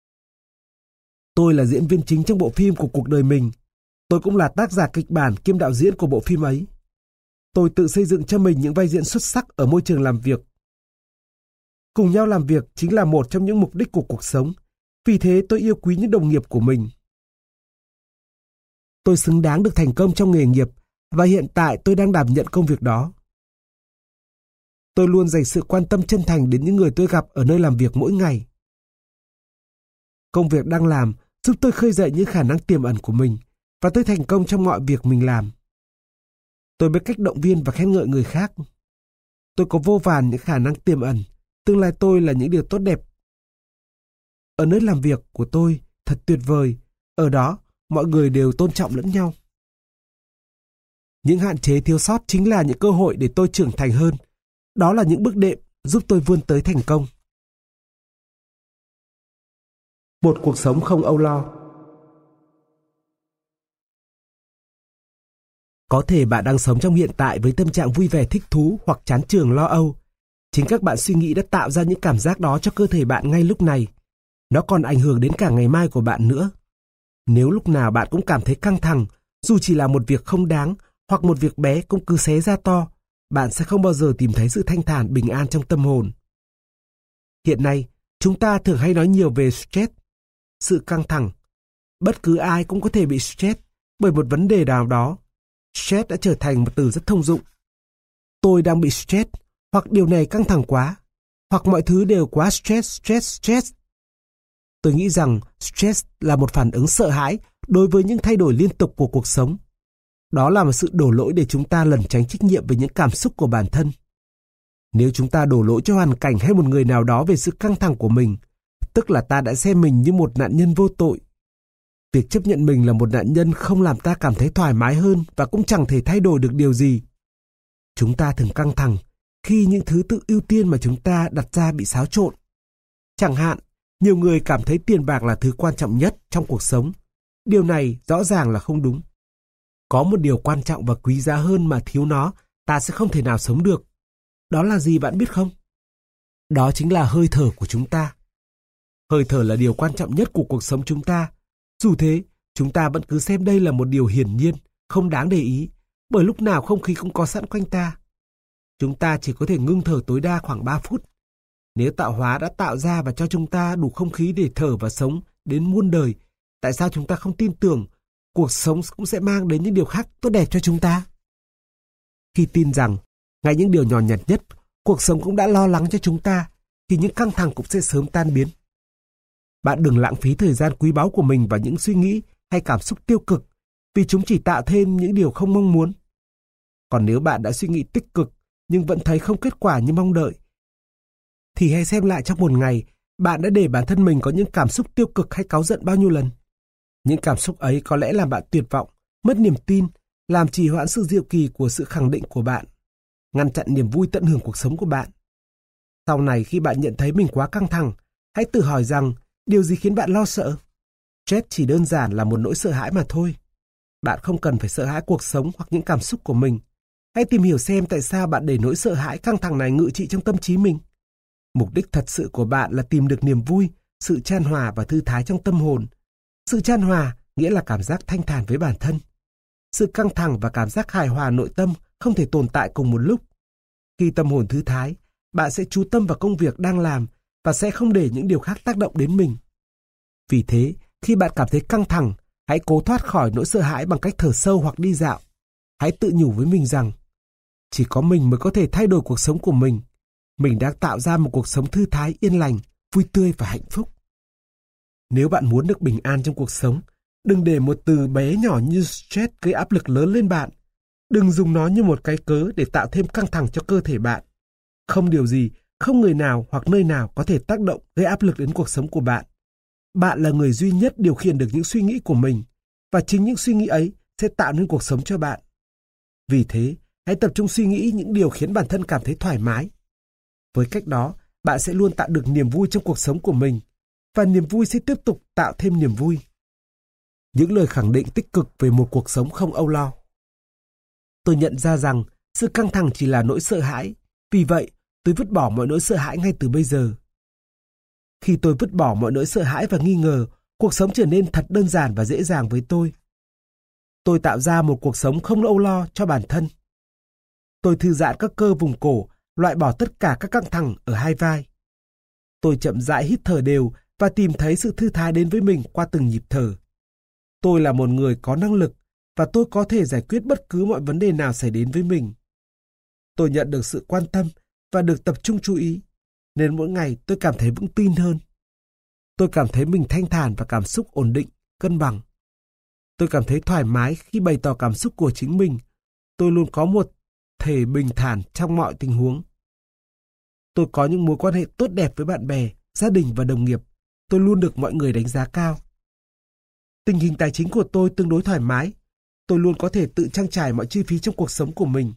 Tôi là diễn viên chính trong bộ phim của cuộc đời mình. Tôi cũng là tác giả kịch bản kiêm đạo diễn của bộ phim ấy. Tôi tự xây dựng cho mình những vai diễn xuất sắc ở môi trường làm việc. Cùng nhau làm việc chính là một trong những mục đích của cuộc sống. Vì thế tôi yêu quý những đồng nghiệp của mình. Tôi xứng đáng được thành công trong nghề nghiệp và hiện tại tôi đang đảm nhận công việc đó. Tôi luôn dành sự quan tâm chân thành đến những người tôi gặp ở nơi làm việc mỗi ngày. Công việc đang làm giúp tôi khơi dậy những khả năng tiềm ẩn của mình và tôi thành công trong mọi việc mình làm. Tôi biết cách động viên và khen ngợi người khác. Tôi có vô vàn những khả năng tiềm ẩn. Tương lai tôi là những điều tốt đẹp. Ở nơi làm việc của tôi thật tuyệt vời. Ở đó, mọi người đều tôn trọng lẫn nhau. Những hạn chế thiếu sót chính là những cơ hội để tôi trưởng thành hơn. Đó là những bước đệm giúp tôi vươn tới thành công. Một cuộc sống không âu lo. Có thể bạn đang sống trong hiện tại với tâm trạng vui vẻ thích thú hoặc chán chường lo âu. Chính các bạn suy nghĩ đã tạo ra những cảm giác đó cho cơ thể bạn ngay lúc này. Nó còn ảnh hưởng đến cả ngày mai của bạn nữa. Nếu lúc nào bạn cũng cảm thấy căng thẳng, dù chỉ là một việc không đáng hoặc một việc bé cũng cứ xé ra to, bạn sẽ không bao giờ tìm thấy sự thanh thản bình an trong tâm hồn. Hiện nay, chúng ta thường hay nói nhiều về stress, sự căng thẳng. Bất cứ ai cũng có thể bị stress bởi một vấn đề nào đó. Stress đã trở thành một từ rất thông dụng. Tôi đang bị stress, hoặc điều này căng thẳng quá, hoặc mọi thứ đều quá stress. Tôi nghĩ rằng stress là một phản ứng sợ hãi đối với những thay đổi liên tục của cuộc sống. Đó là một sự đổ lỗi để chúng ta lẩn tránh trách nhiệm về những cảm xúc của bản thân. Nếu chúng ta đổ lỗi cho hoàn cảnh hay một người nào đó về sự căng thẳng của mình, tức là ta đã xem mình như một nạn nhân vô tội. Việc chấp nhận mình là một nạn nhân không làm ta cảm thấy thoải mái hơn và cũng chẳng thể thay đổi được điều gì. Chúng ta thường căng thẳng khi những thứ tự ưu tiên mà chúng ta đặt ra bị xáo trộn. Chẳng hạn, nhiều người cảm thấy tiền bạc là thứ quan trọng nhất trong cuộc sống. Điều này rõ ràng là không đúng. Có một điều quan trọng và quý giá hơn mà thiếu nó, ta sẽ không thể nào sống được. Đó là gì bạn biết không? Đó chính là hơi thở của chúng ta. Hơi thở là điều quan trọng nhất của cuộc sống chúng ta. Dù thế, chúng ta vẫn cứ xem đây là một điều hiển nhiên, không đáng để ý, bởi lúc nào không khí cũng có sẵn quanh ta. Chúng ta chỉ có thể ngưng thở tối đa khoảng 3 phút. Nếu tạo hóa đã tạo ra và cho chúng ta đủ không khí để thở và sống đến muôn đời, tại sao chúng ta không tin tưởng cuộc sống cũng sẽ mang đến những điều khác tốt đẹp cho chúng ta? Khi tin rằng, ngay những điều nhỏ nhặt nhất, cuộc sống cũng đã lo lắng cho chúng ta, thì những căng thẳng cũng sẽ sớm tan biến. Bạn đừng lãng phí thời gian quý báu của mình vào những suy nghĩ hay cảm xúc tiêu cực, vì chúng chỉ tạo thêm những điều không mong muốn. Còn nếu bạn đã suy nghĩ tích cực nhưng vẫn thấy không kết quả như mong đợi, thì hãy xem lại trong một ngày bạn đã để bản thân mình có những cảm xúc tiêu cực hay cáu giận bao nhiêu lần. Những cảm xúc ấy có lẽ làm bạn tuyệt vọng, mất niềm tin, làm trì hoãn sự diệu kỳ của sự khẳng định của bạn, ngăn chặn niềm vui tận hưởng cuộc sống của bạn. Sau này khi bạn nhận thấy mình quá căng thẳng, hãy tự hỏi rằng điều gì khiến bạn lo sợ? Stress chỉ đơn giản là một nỗi sợ hãi mà thôi. Bạn không cần phải sợ hãi cuộc sống hoặc những cảm xúc của mình. Hãy tìm hiểu xem tại sao bạn để nỗi sợ hãi căng thẳng này ngự trị trong tâm trí mình. Mục đích thật sự của bạn là tìm được niềm vui, sự chan hòa và thư thái trong tâm hồn. Sự chan hòa nghĩa là cảm giác thanh thản với bản thân. Sự căng thẳng và cảm giác hài hòa nội tâm không thể tồn tại cùng một lúc. Khi tâm hồn thư thái, bạn sẽ chú tâm vào công việc đang làm và sẽ không để những điều khác tác động đến mình. Vì thế, khi bạn cảm thấy căng thẳng, hãy cố thoát khỏi nỗi sợ hãi bằng cách thở sâu hoặc đi dạo. Hãy tự nhủ với mình rằng, chỉ có mình mới có thể thay đổi cuộc sống của mình. Mình đang tạo ra một cuộc sống thư thái, yên lành, vui tươi và hạnh phúc. Nếu bạn muốn được bình an trong cuộc sống, đừng để một từ bé nhỏ như stress gây áp lực lớn lên bạn. Đừng dùng nó như một cái cớ để tạo thêm căng thẳng cho cơ thể bạn. Không điều gì, không người nào hoặc nơi nào có thể tác động gây áp lực đến cuộc sống của bạn. Bạn là người duy nhất điều khiển được những suy nghĩ của mình, và chính những suy nghĩ ấy sẽ tạo nên cuộc sống cho bạn. Vì thế, hãy tập trung suy nghĩ những điều khiến bản thân cảm thấy thoải mái. Với cách đó, bạn sẽ luôn tạo được niềm vui trong cuộc sống của mình, và niềm vui sẽ tiếp tục tạo thêm niềm vui. Những lời khẳng định tích cực về một cuộc sống không âu lo. Tôi nhận ra rằng sự căng thẳng chỉ là nỗi sợ hãi, vì vậy tôi vứt bỏ mọi nỗi sợ hãi ngay từ bây giờ. Khi tôi vứt bỏ mọi nỗi sợ hãi và nghi ngờ, cuộc sống trở nên thật đơn giản và dễ dàng với tôi. Tôi tạo ra một cuộc sống không âu lo cho bản thân. Tôi thư giãn các cơ vùng cổ, loại bỏ tất cả các căng thẳng ở hai vai. Tôi chậm rãi hít thở đều và tìm thấy sự thư thái đến với mình qua từng nhịp thở. Tôi là một người có năng lực và tôi có thể giải quyết bất cứ mọi vấn đề nào xảy đến với mình. Tôi nhận được sự quan tâm và được tập trung chú ý, nên mỗi ngày tôi cảm thấy vững tin hơn. Tôi cảm thấy mình thanh thản và cảm xúc ổn định, cân bằng. Tôi cảm thấy thoải mái khi bày tỏ cảm xúc của chính mình. Tôi luôn có một thể bình thản trong mọi tình huống. Tôi có những mối quan hệ tốt đẹp với bạn bè, gia đình và đồng nghiệp. Tôi luôn được mọi người đánh giá cao. Tình hình tài chính của tôi tương đối thoải mái. Tôi luôn có thể tự trang trải mọi chi phí trong cuộc sống của mình.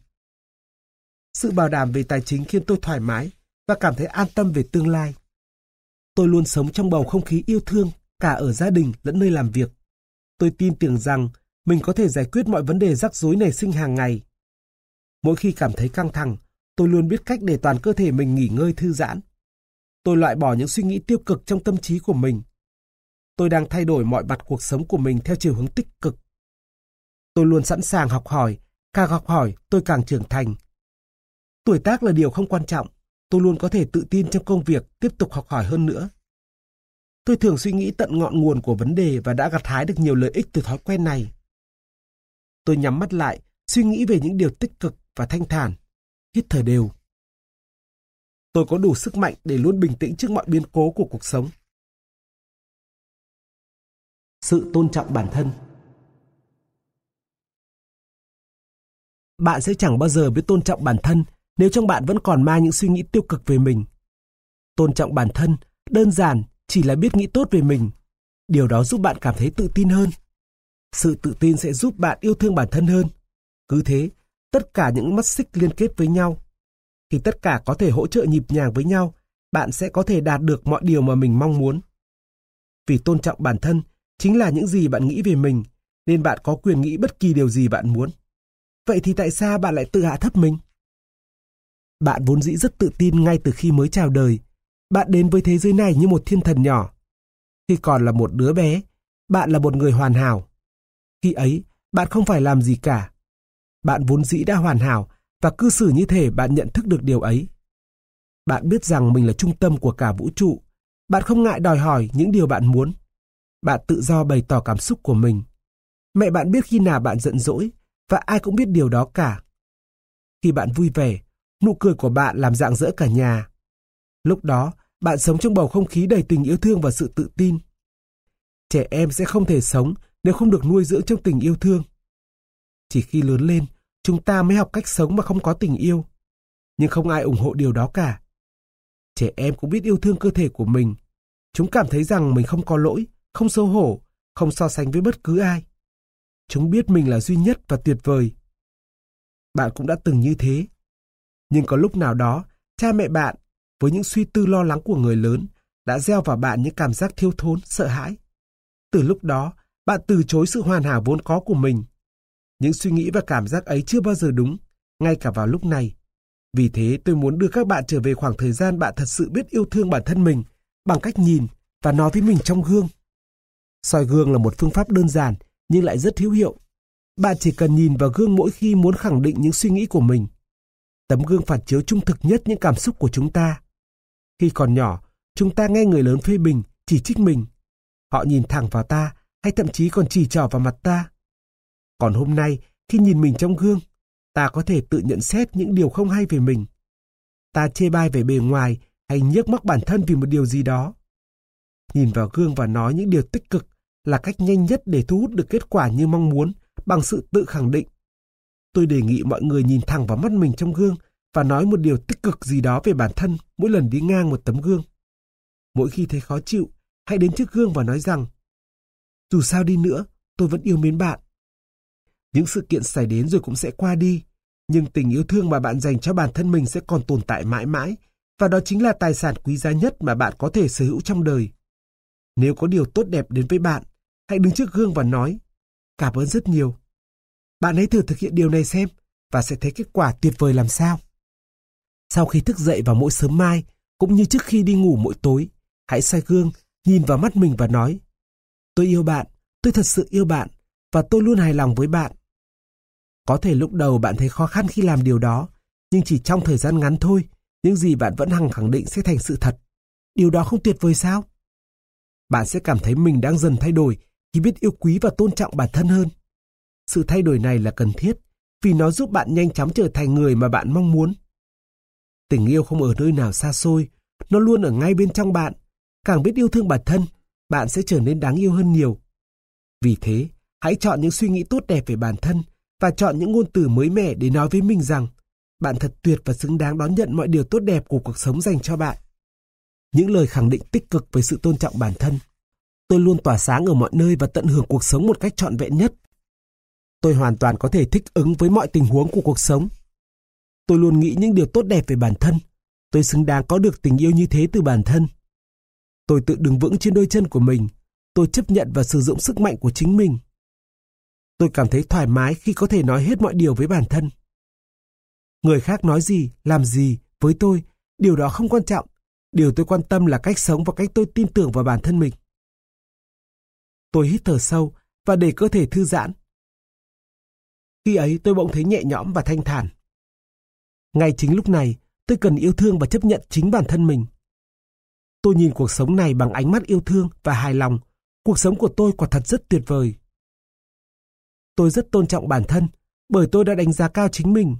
Sự bảo đảm về tài chính khiến tôi thoải mái và cảm thấy an tâm về tương lai. Tôi luôn sống trong bầu không khí yêu thương, cả ở gia đình lẫn nơi làm việc. Tôi tin tưởng rằng mình có thể giải quyết mọi vấn đề rắc rối nảy sinh hàng ngày. Mỗi khi cảm thấy căng thẳng, tôi luôn biết cách để toàn cơ thể mình nghỉ ngơi thư giãn. Tôi loại bỏ những suy nghĩ tiêu cực trong tâm trí của mình. Tôi đang thay đổi mọi mặt cuộc sống của mình theo chiều hướng tích cực. Tôi luôn sẵn sàng học hỏi, càng học hỏi tôi càng trưởng thành. Tuổi tác là điều không quan trọng, tôi luôn có thể tự tin trong công việc, tiếp tục học hỏi hơn nữa. Tôi thường suy nghĩ tận ngọn nguồn của vấn đề và đã gặt hái được nhiều lợi ích từ thói quen này. Tôi nhắm mắt lại, suy nghĩ về những điều tích cực và thanh thản, hít thở đều. Tôi có đủ sức mạnh để luôn bình tĩnh trước mọi biến cố của cuộc sống. Sự tôn trọng bản thân. Bạn sẽ chẳng bao giờ biết tôn trọng bản thân nếu trong bạn vẫn còn mang những suy nghĩ tiêu cực về mình. Tôn trọng bản thân đơn giản chỉ là biết nghĩ tốt về mình. Điều đó giúp bạn cảm thấy tự tin hơn. Sự tự tin sẽ giúp bạn yêu thương bản thân hơn. Cứ thế, tất cả những mắt xích liên kết với nhau. Khi tất cả có thể hỗ trợ nhịp nhàng với nhau, bạn sẽ có thể đạt được mọi điều mà mình mong muốn. Vì tôn trọng bản thân chính là những gì bạn nghĩ về mình, nên bạn có quyền nghĩ bất kỳ điều gì bạn muốn. Vậy thì tại sao bạn lại tự hạ thấp mình? Bạn vốn dĩ rất tự tin ngay từ khi mới chào đời. Bạn đến với thế giới này như một thiên thần nhỏ. Khi còn là một đứa bé, bạn là một người hoàn hảo. Khi ấy, bạn không phải làm gì cả. Bạn vốn dĩ đã hoàn hảo và cư xử như thể bạn nhận thức được điều ấy. Bạn biết rằng mình là trung tâm của cả vũ trụ. Bạn không ngại đòi hỏi những điều bạn muốn. Bạn tự do bày tỏ cảm xúc của mình. Mẹ bạn biết khi nào bạn giận dỗi và ai cũng biết điều đó cả. Khi bạn vui vẻ, nụ cười của bạn làm rạng rỡ cả nhà. Lúc đó, bạn sống trong bầu không khí đầy tình yêu thương và sự tự tin. Trẻ em sẽ không thể sống nếu không được nuôi dưỡng trong tình yêu thương. Chỉ khi lớn lên, chúng ta mới học cách sống mà không có tình yêu. Nhưng không ai ủng hộ điều đó cả. Trẻ em cũng biết yêu thương cơ thể của mình. Chúng cảm thấy rằng mình không có lỗi, không xấu hổ, không so sánh với bất cứ ai. Chúng biết mình là duy nhất và tuyệt vời. Bạn cũng đã từng như thế. Nhưng có lúc nào đó, cha mẹ bạn, với những suy tư lo lắng của người lớn, đã gieo vào bạn những cảm giác thiếu thốn, sợ hãi. Từ lúc đó, bạn từ chối sự hoàn hảo vốn có của mình. Những suy nghĩ và cảm giác ấy chưa bao giờ đúng, ngay cả vào lúc này. Vì thế tôi muốn đưa các bạn trở về khoảng thời gian bạn thật sự biết yêu thương bản thân mình bằng cách nhìn và nói với mình trong gương. Soi gương là một phương pháp đơn giản nhưng lại rất hữu hiệu. Bạn chỉ cần nhìn vào gương mỗi khi muốn khẳng định những suy nghĩ của mình. Tấm gương phản chiếu trung thực nhất những cảm xúc của chúng ta. Khi còn nhỏ, chúng ta nghe người lớn phê bình, chỉ trích mình. Họ nhìn thẳng vào ta hay thậm chí còn chỉ trỏ vào mặt ta. Còn hôm nay, khi nhìn mình trong gương, ta có thể tự nhận xét những điều không hay về mình. Ta chê bai về bề ngoài hay nhiếc móc bản thân vì một điều gì đó. Nhìn vào gương và nói những điều tích cực là cách nhanh nhất để thu hút được kết quả như mong muốn bằng sự tự khẳng định. Tôi đề nghị mọi người nhìn thẳng vào mắt mình trong gương và nói một điều tích cực gì đó về bản thân mỗi lần đi ngang một tấm gương. Mỗi khi thấy khó chịu, hãy đến trước gương và nói rằng dù sao đi nữa, tôi vẫn yêu mến bạn. Những sự kiện xảy đến rồi cũng sẽ qua đi, nhưng tình yêu thương mà bạn dành cho bản thân mình sẽ còn tồn tại mãi mãi, và đó chính là tài sản quý giá nhất mà bạn có thể sở hữu trong đời. Nếu có điều tốt đẹp đến với bạn, hãy đứng trước gương và nói cảm ơn rất nhiều. Bạn hãy thử thực hiện điều này xem và sẽ thấy kết quả tuyệt vời làm sao. Sau khi thức dậy vào mỗi sớm mai, cũng như trước khi đi ngủ mỗi tối, hãy soi gương, nhìn vào mắt mình và nói tôi yêu bạn, tôi thật sự yêu bạn, và tôi luôn hài lòng với bạn. Có thể lúc đầu bạn thấy khó khăn khi làm điều đó, nhưng chỉ trong thời gian ngắn thôi, những gì bạn vẫn hằng khẳng định sẽ thành sự thật. Điều đó không tuyệt vời sao? Bạn sẽ cảm thấy mình đang dần thay đổi khi biết yêu quý và tôn trọng bản thân hơn. Sự thay đổi này là cần thiết vì nó giúp bạn nhanh chóng trở thành người mà bạn mong muốn. Tình yêu không ở nơi nào xa xôi, nó luôn ở ngay bên trong bạn. Càng biết yêu thương bản thân, bạn sẽ trở nên đáng yêu hơn nhiều. Vì thế, hãy chọn những suy nghĩ tốt đẹp về bản thân và chọn những ngôn từ mới mẻ để nói với mình rằng bạn thật tuyệt và xứng đáng đón nhận mọi điều tốt đẹp của cuộc sống dành cho bạn. Những lời khẳng định tích cực về sự tôn trọng bản thân. Tôi luôn tỏa sáng ở mọi nơi và tận hưởng cuộc sống một cách trọn vẹn nhất. Tôi hoàn toàn có thể thích ứng với mọi tình huống của cuộc sống. Tôi luôn nghĩ những điều tốt đẹp về bản thân. Tôi xứng đáng có được tình yêu như thế từ bản thân. Tôi tự đứng vững trên đôi chân của mình. Tôi chấp nhận và sử dụng sức mạnh của chính mình. Tôi cảm thấy thoải mái khi có thể nói hết mọi điều với bản thân. Người khác nói gì, làm gì với tôi, điều đó không quan trọng. Điều tôi quan tâm là cách sống và cách tôi tin tưởng vào bản thân mình. Tôi hít thở sâu và để cơ thể thư giãn. Khi ấy tôi bỗng thấy nhẹ nhõm và thanh thản. Ngay chính lúc này, tôi cần yêu thương và chấp nhận chính bản thân mình. Tôi nhìn cuộc sống này bằng ánh mắt yêu thương và hài lòng. Cuộc sống của tôi quả thật rất tuyệt vời. Tôi rất tôn trọng bản thân bởi tôi đã đánh giá cao chính mình.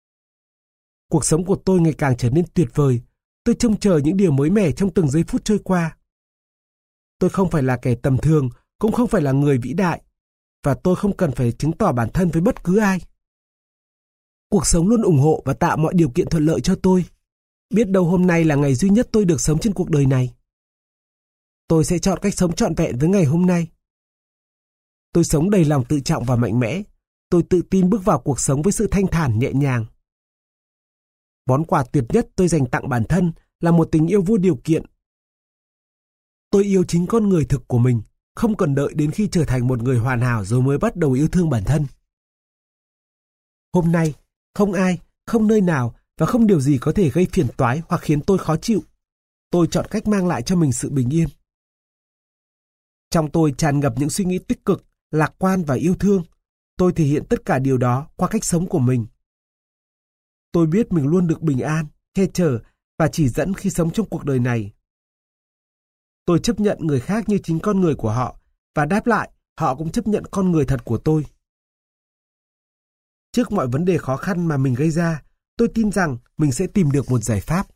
Cuộc sống của tôi ngày càng trở nên tuyệt vời. Tôi trông chờ những điều mới mẻ trong từng giây phút trôi qua. Tôi không phải là kẻ tầm thường, cũng không phải là người vĩ đại, và tôi không cần phải chứng tỏ bản thân với bất cứ ai. Cuộc sống luôn ủng hộ và tạo mọi điều kiện thuận lợi cho tôi. Biết đâu hôm nay là ngày duy nhất tôi được sống trên cuộc đời này. Tôi sẽ chọn cách sống trọn vẹn với ngày hôm nay. Tôi sống đầy lòng tự trọng và mạnh mẽ. Tôi tự tin bước vào cuộc sống với sự thanh thản nhẹ nhàng. Món quà tuyệt nhất tôi dành tặng bản thân là một tình yêu vô điều kiện. Tôi yêu chính con người thực của mình, không cần đợi đến khi trở thành một người hoàn hảo rồi mới bắt đầu yêu thương bản thân. Hôm nay, không ai, không nơi nào và không điều gì có thể gây phiền toái hoặc khiến tôi khó chịu. Tôi chọn cách mang lại cho mình sự bình yên. Trong tôi tràn ngập những suy nghĩ tích cực, lạc quan và yêu thương. Tôi thể hiện tất cả điều đó qua cách sống của mình. Tôi biết mình luôn được bình an, che chở và chỉ dẫn khi sống trong cuộc đời này. Tôi chấp nhận người khác như chính con người của họ và đáp lại, họ cũng chấp nhận con người thật của tôi. Trước mọi vấn đề khó khăn mà mình gây ra, tôi tin rằng mình sẽ tìm được một giải pháp.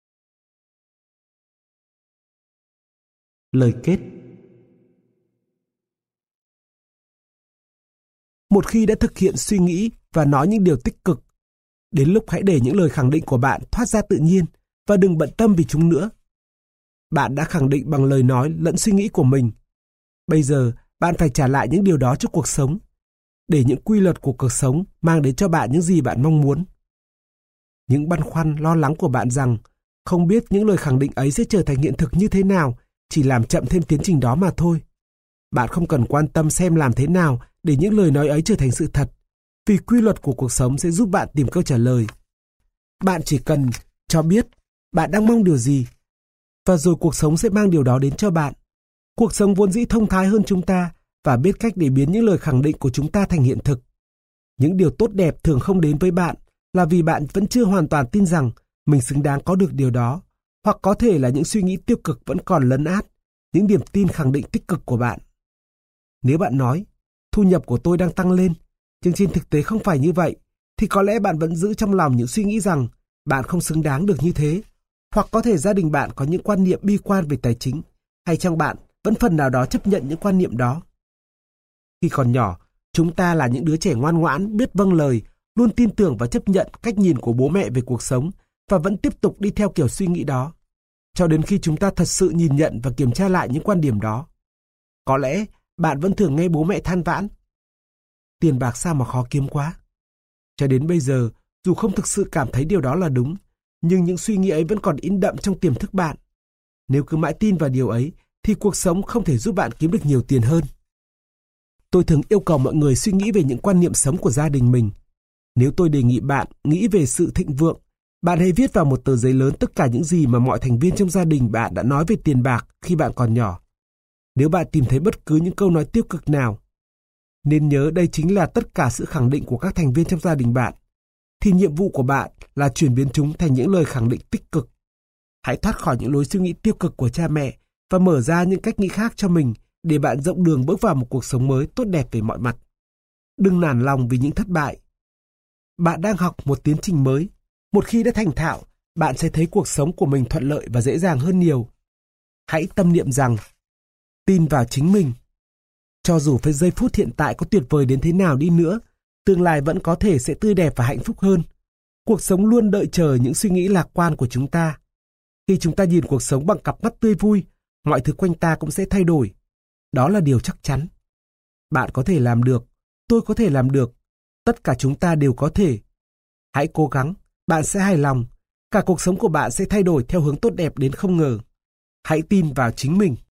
Lời kết. Một khi đã thực hiện suy nghĩ và nói những điều tích cực, đến lúc hãy để những lời khẳng định của bạn thoát ra tự nhiên và đừng bận tâm vì chúng nữa. Bạn đã khẳng định bằng lời nói lẫn suy nghĩ của mình. Bây giờ, bạn phải trả lại những điều đó cho cuộc sống, để những quy luật của cuộc sống mang đến cho bạn những gì bạn mong muốn. Những băn khoăn, lo lắng của bạn rằng không biết những lời khẳng định ấy sẽ trở thành hiện thực như thế nào chỉ làm chậm thêm tiến trình đó mà thôi. Bạn không cần quan tâm xem làm thế nào để những lời nói ấy trở thành sự thật, vì quy luật của cuộc sống sẽ giúp bạn tìm câu trả lời. Bạn chỉ cần cho biết bạn đang mong điều gì, và rồi cuộc sống sẽ mang điều đó đến cho bạn. Cuộc sống vốn dĩ thông thái hơn chúng ta và biết cách để biến những lời khẳng định của chúng ta thành hiện thực. Những điều tốt đẹp thường không đến với bạn là vì bạn vẫn chưa hoàn toàn tin rằng mình xứng đáng có được điều đó, hoặc có thể là những suy nghĩ tiêu cực vẫn còn lấn át những niềm tin khẳng định tích cực của bạn. Nếu bạn nói, thu nhập của tôi đang tăng lên, nhưng trên thực tế không phải như vậy, thì có lẽ bạn vẫn giữ trong lòng những suy nghĩ rằng bạn không xứng đáng được như thế, hoặc có thể gia đình bạn có những quan niệm bi quan về tài chính, hay trong bạn vẫn phần nào đó chấp nhận những quan niệm đó. Khi còn nhỏ, chúng ta là những đứa trẻ ngoan ngoãn, biết vâng lời, luôn tin tưởng và chấp nhận cách nhìn của bố mẹ về cuộc sống và vẫn tiếp tục đi theo kiểu suy nghĩ đó, cho đến khi chúng ta thật sự nhìn nhận và kiểm tra lại những quan điểm đó. Có lẽ bạn vẫn thường nghe bố mẹ than vãn: tiền bạc sao mà khó kiếm quá. Cho đến bây giờ, dù không thực sự cảm thấy điều đó là đúng, nhưng những suy nghĩ ấy vẫn còn in đậm trong tiềm thức bạn. Nếu cứ mãi tin vào điều ấy, thì cuộc sống không thể giúp bạn kiếm được nhiều tiền hơn. Tôi thường yêu cầu mọi người suy nghĩ về những quan niệm sống của gia đình mình. Nếu tôi đề nghị bạn nghĩ về sự thịnh vượng, bạn hãy viết vào một tờ giấy lớn tất cả những gì mà mọi thành viên trong gia đình bạn đã nói về tiền bạc khi bạn còn nhỏ. Nếu bạn tìm thấy bất cứ những câu nói tiêu cực nào, nên nhớ đây chính là tất cả sự khẳng định của các thành viên trong gia đình bạn, thì nhiệm vụ của bạn là chuyển biến chúng thành những lời khẳng định tích cực. Hãy thoát khỏi những lối suy nghĩ tiêu cực của cha mẹ và mở ra những cách nghĩ khác cho mình để bạn rộng đường bước vào một cuộc sống mới tốt đẹp về mọi mặt. Đừng nản lòng vì những thất bại. Bạn đang học một tiến trình mới. Một khi đã thành thạo, bạn sẽ thấy cuộc sống của mình thuận lợi và dễ dàng hơn nhiều. Hãy tâm niệm rằng, tin vào chính mình. Cho dù với giây phút hiện tại có tuyệt vời đến thế nào đi nữa, tương lai vẫn có thể sẽ tươi đẹp và hạnh phúc hơn. Cuộc sống luôn đợi chờ những suy nghĩ lạc quan của chúng ta. Khi chúng ta nhìn cuộc sống bằng cặp mắt tươi vui, mọi thứ quanh ta cũng sẽ thay đổi. Đó là điều chắc chắn. Bạn có thể làm được, tôi có thể làm được, tất cả chúng ta đều có thể. Hãy cố gắng, bạn sẽ hài lòng. Cả cuộc sống của bạn sẽ thay đổi theo hướng tốt đẹp đến không ngờ. Hãy tin vào chính mình.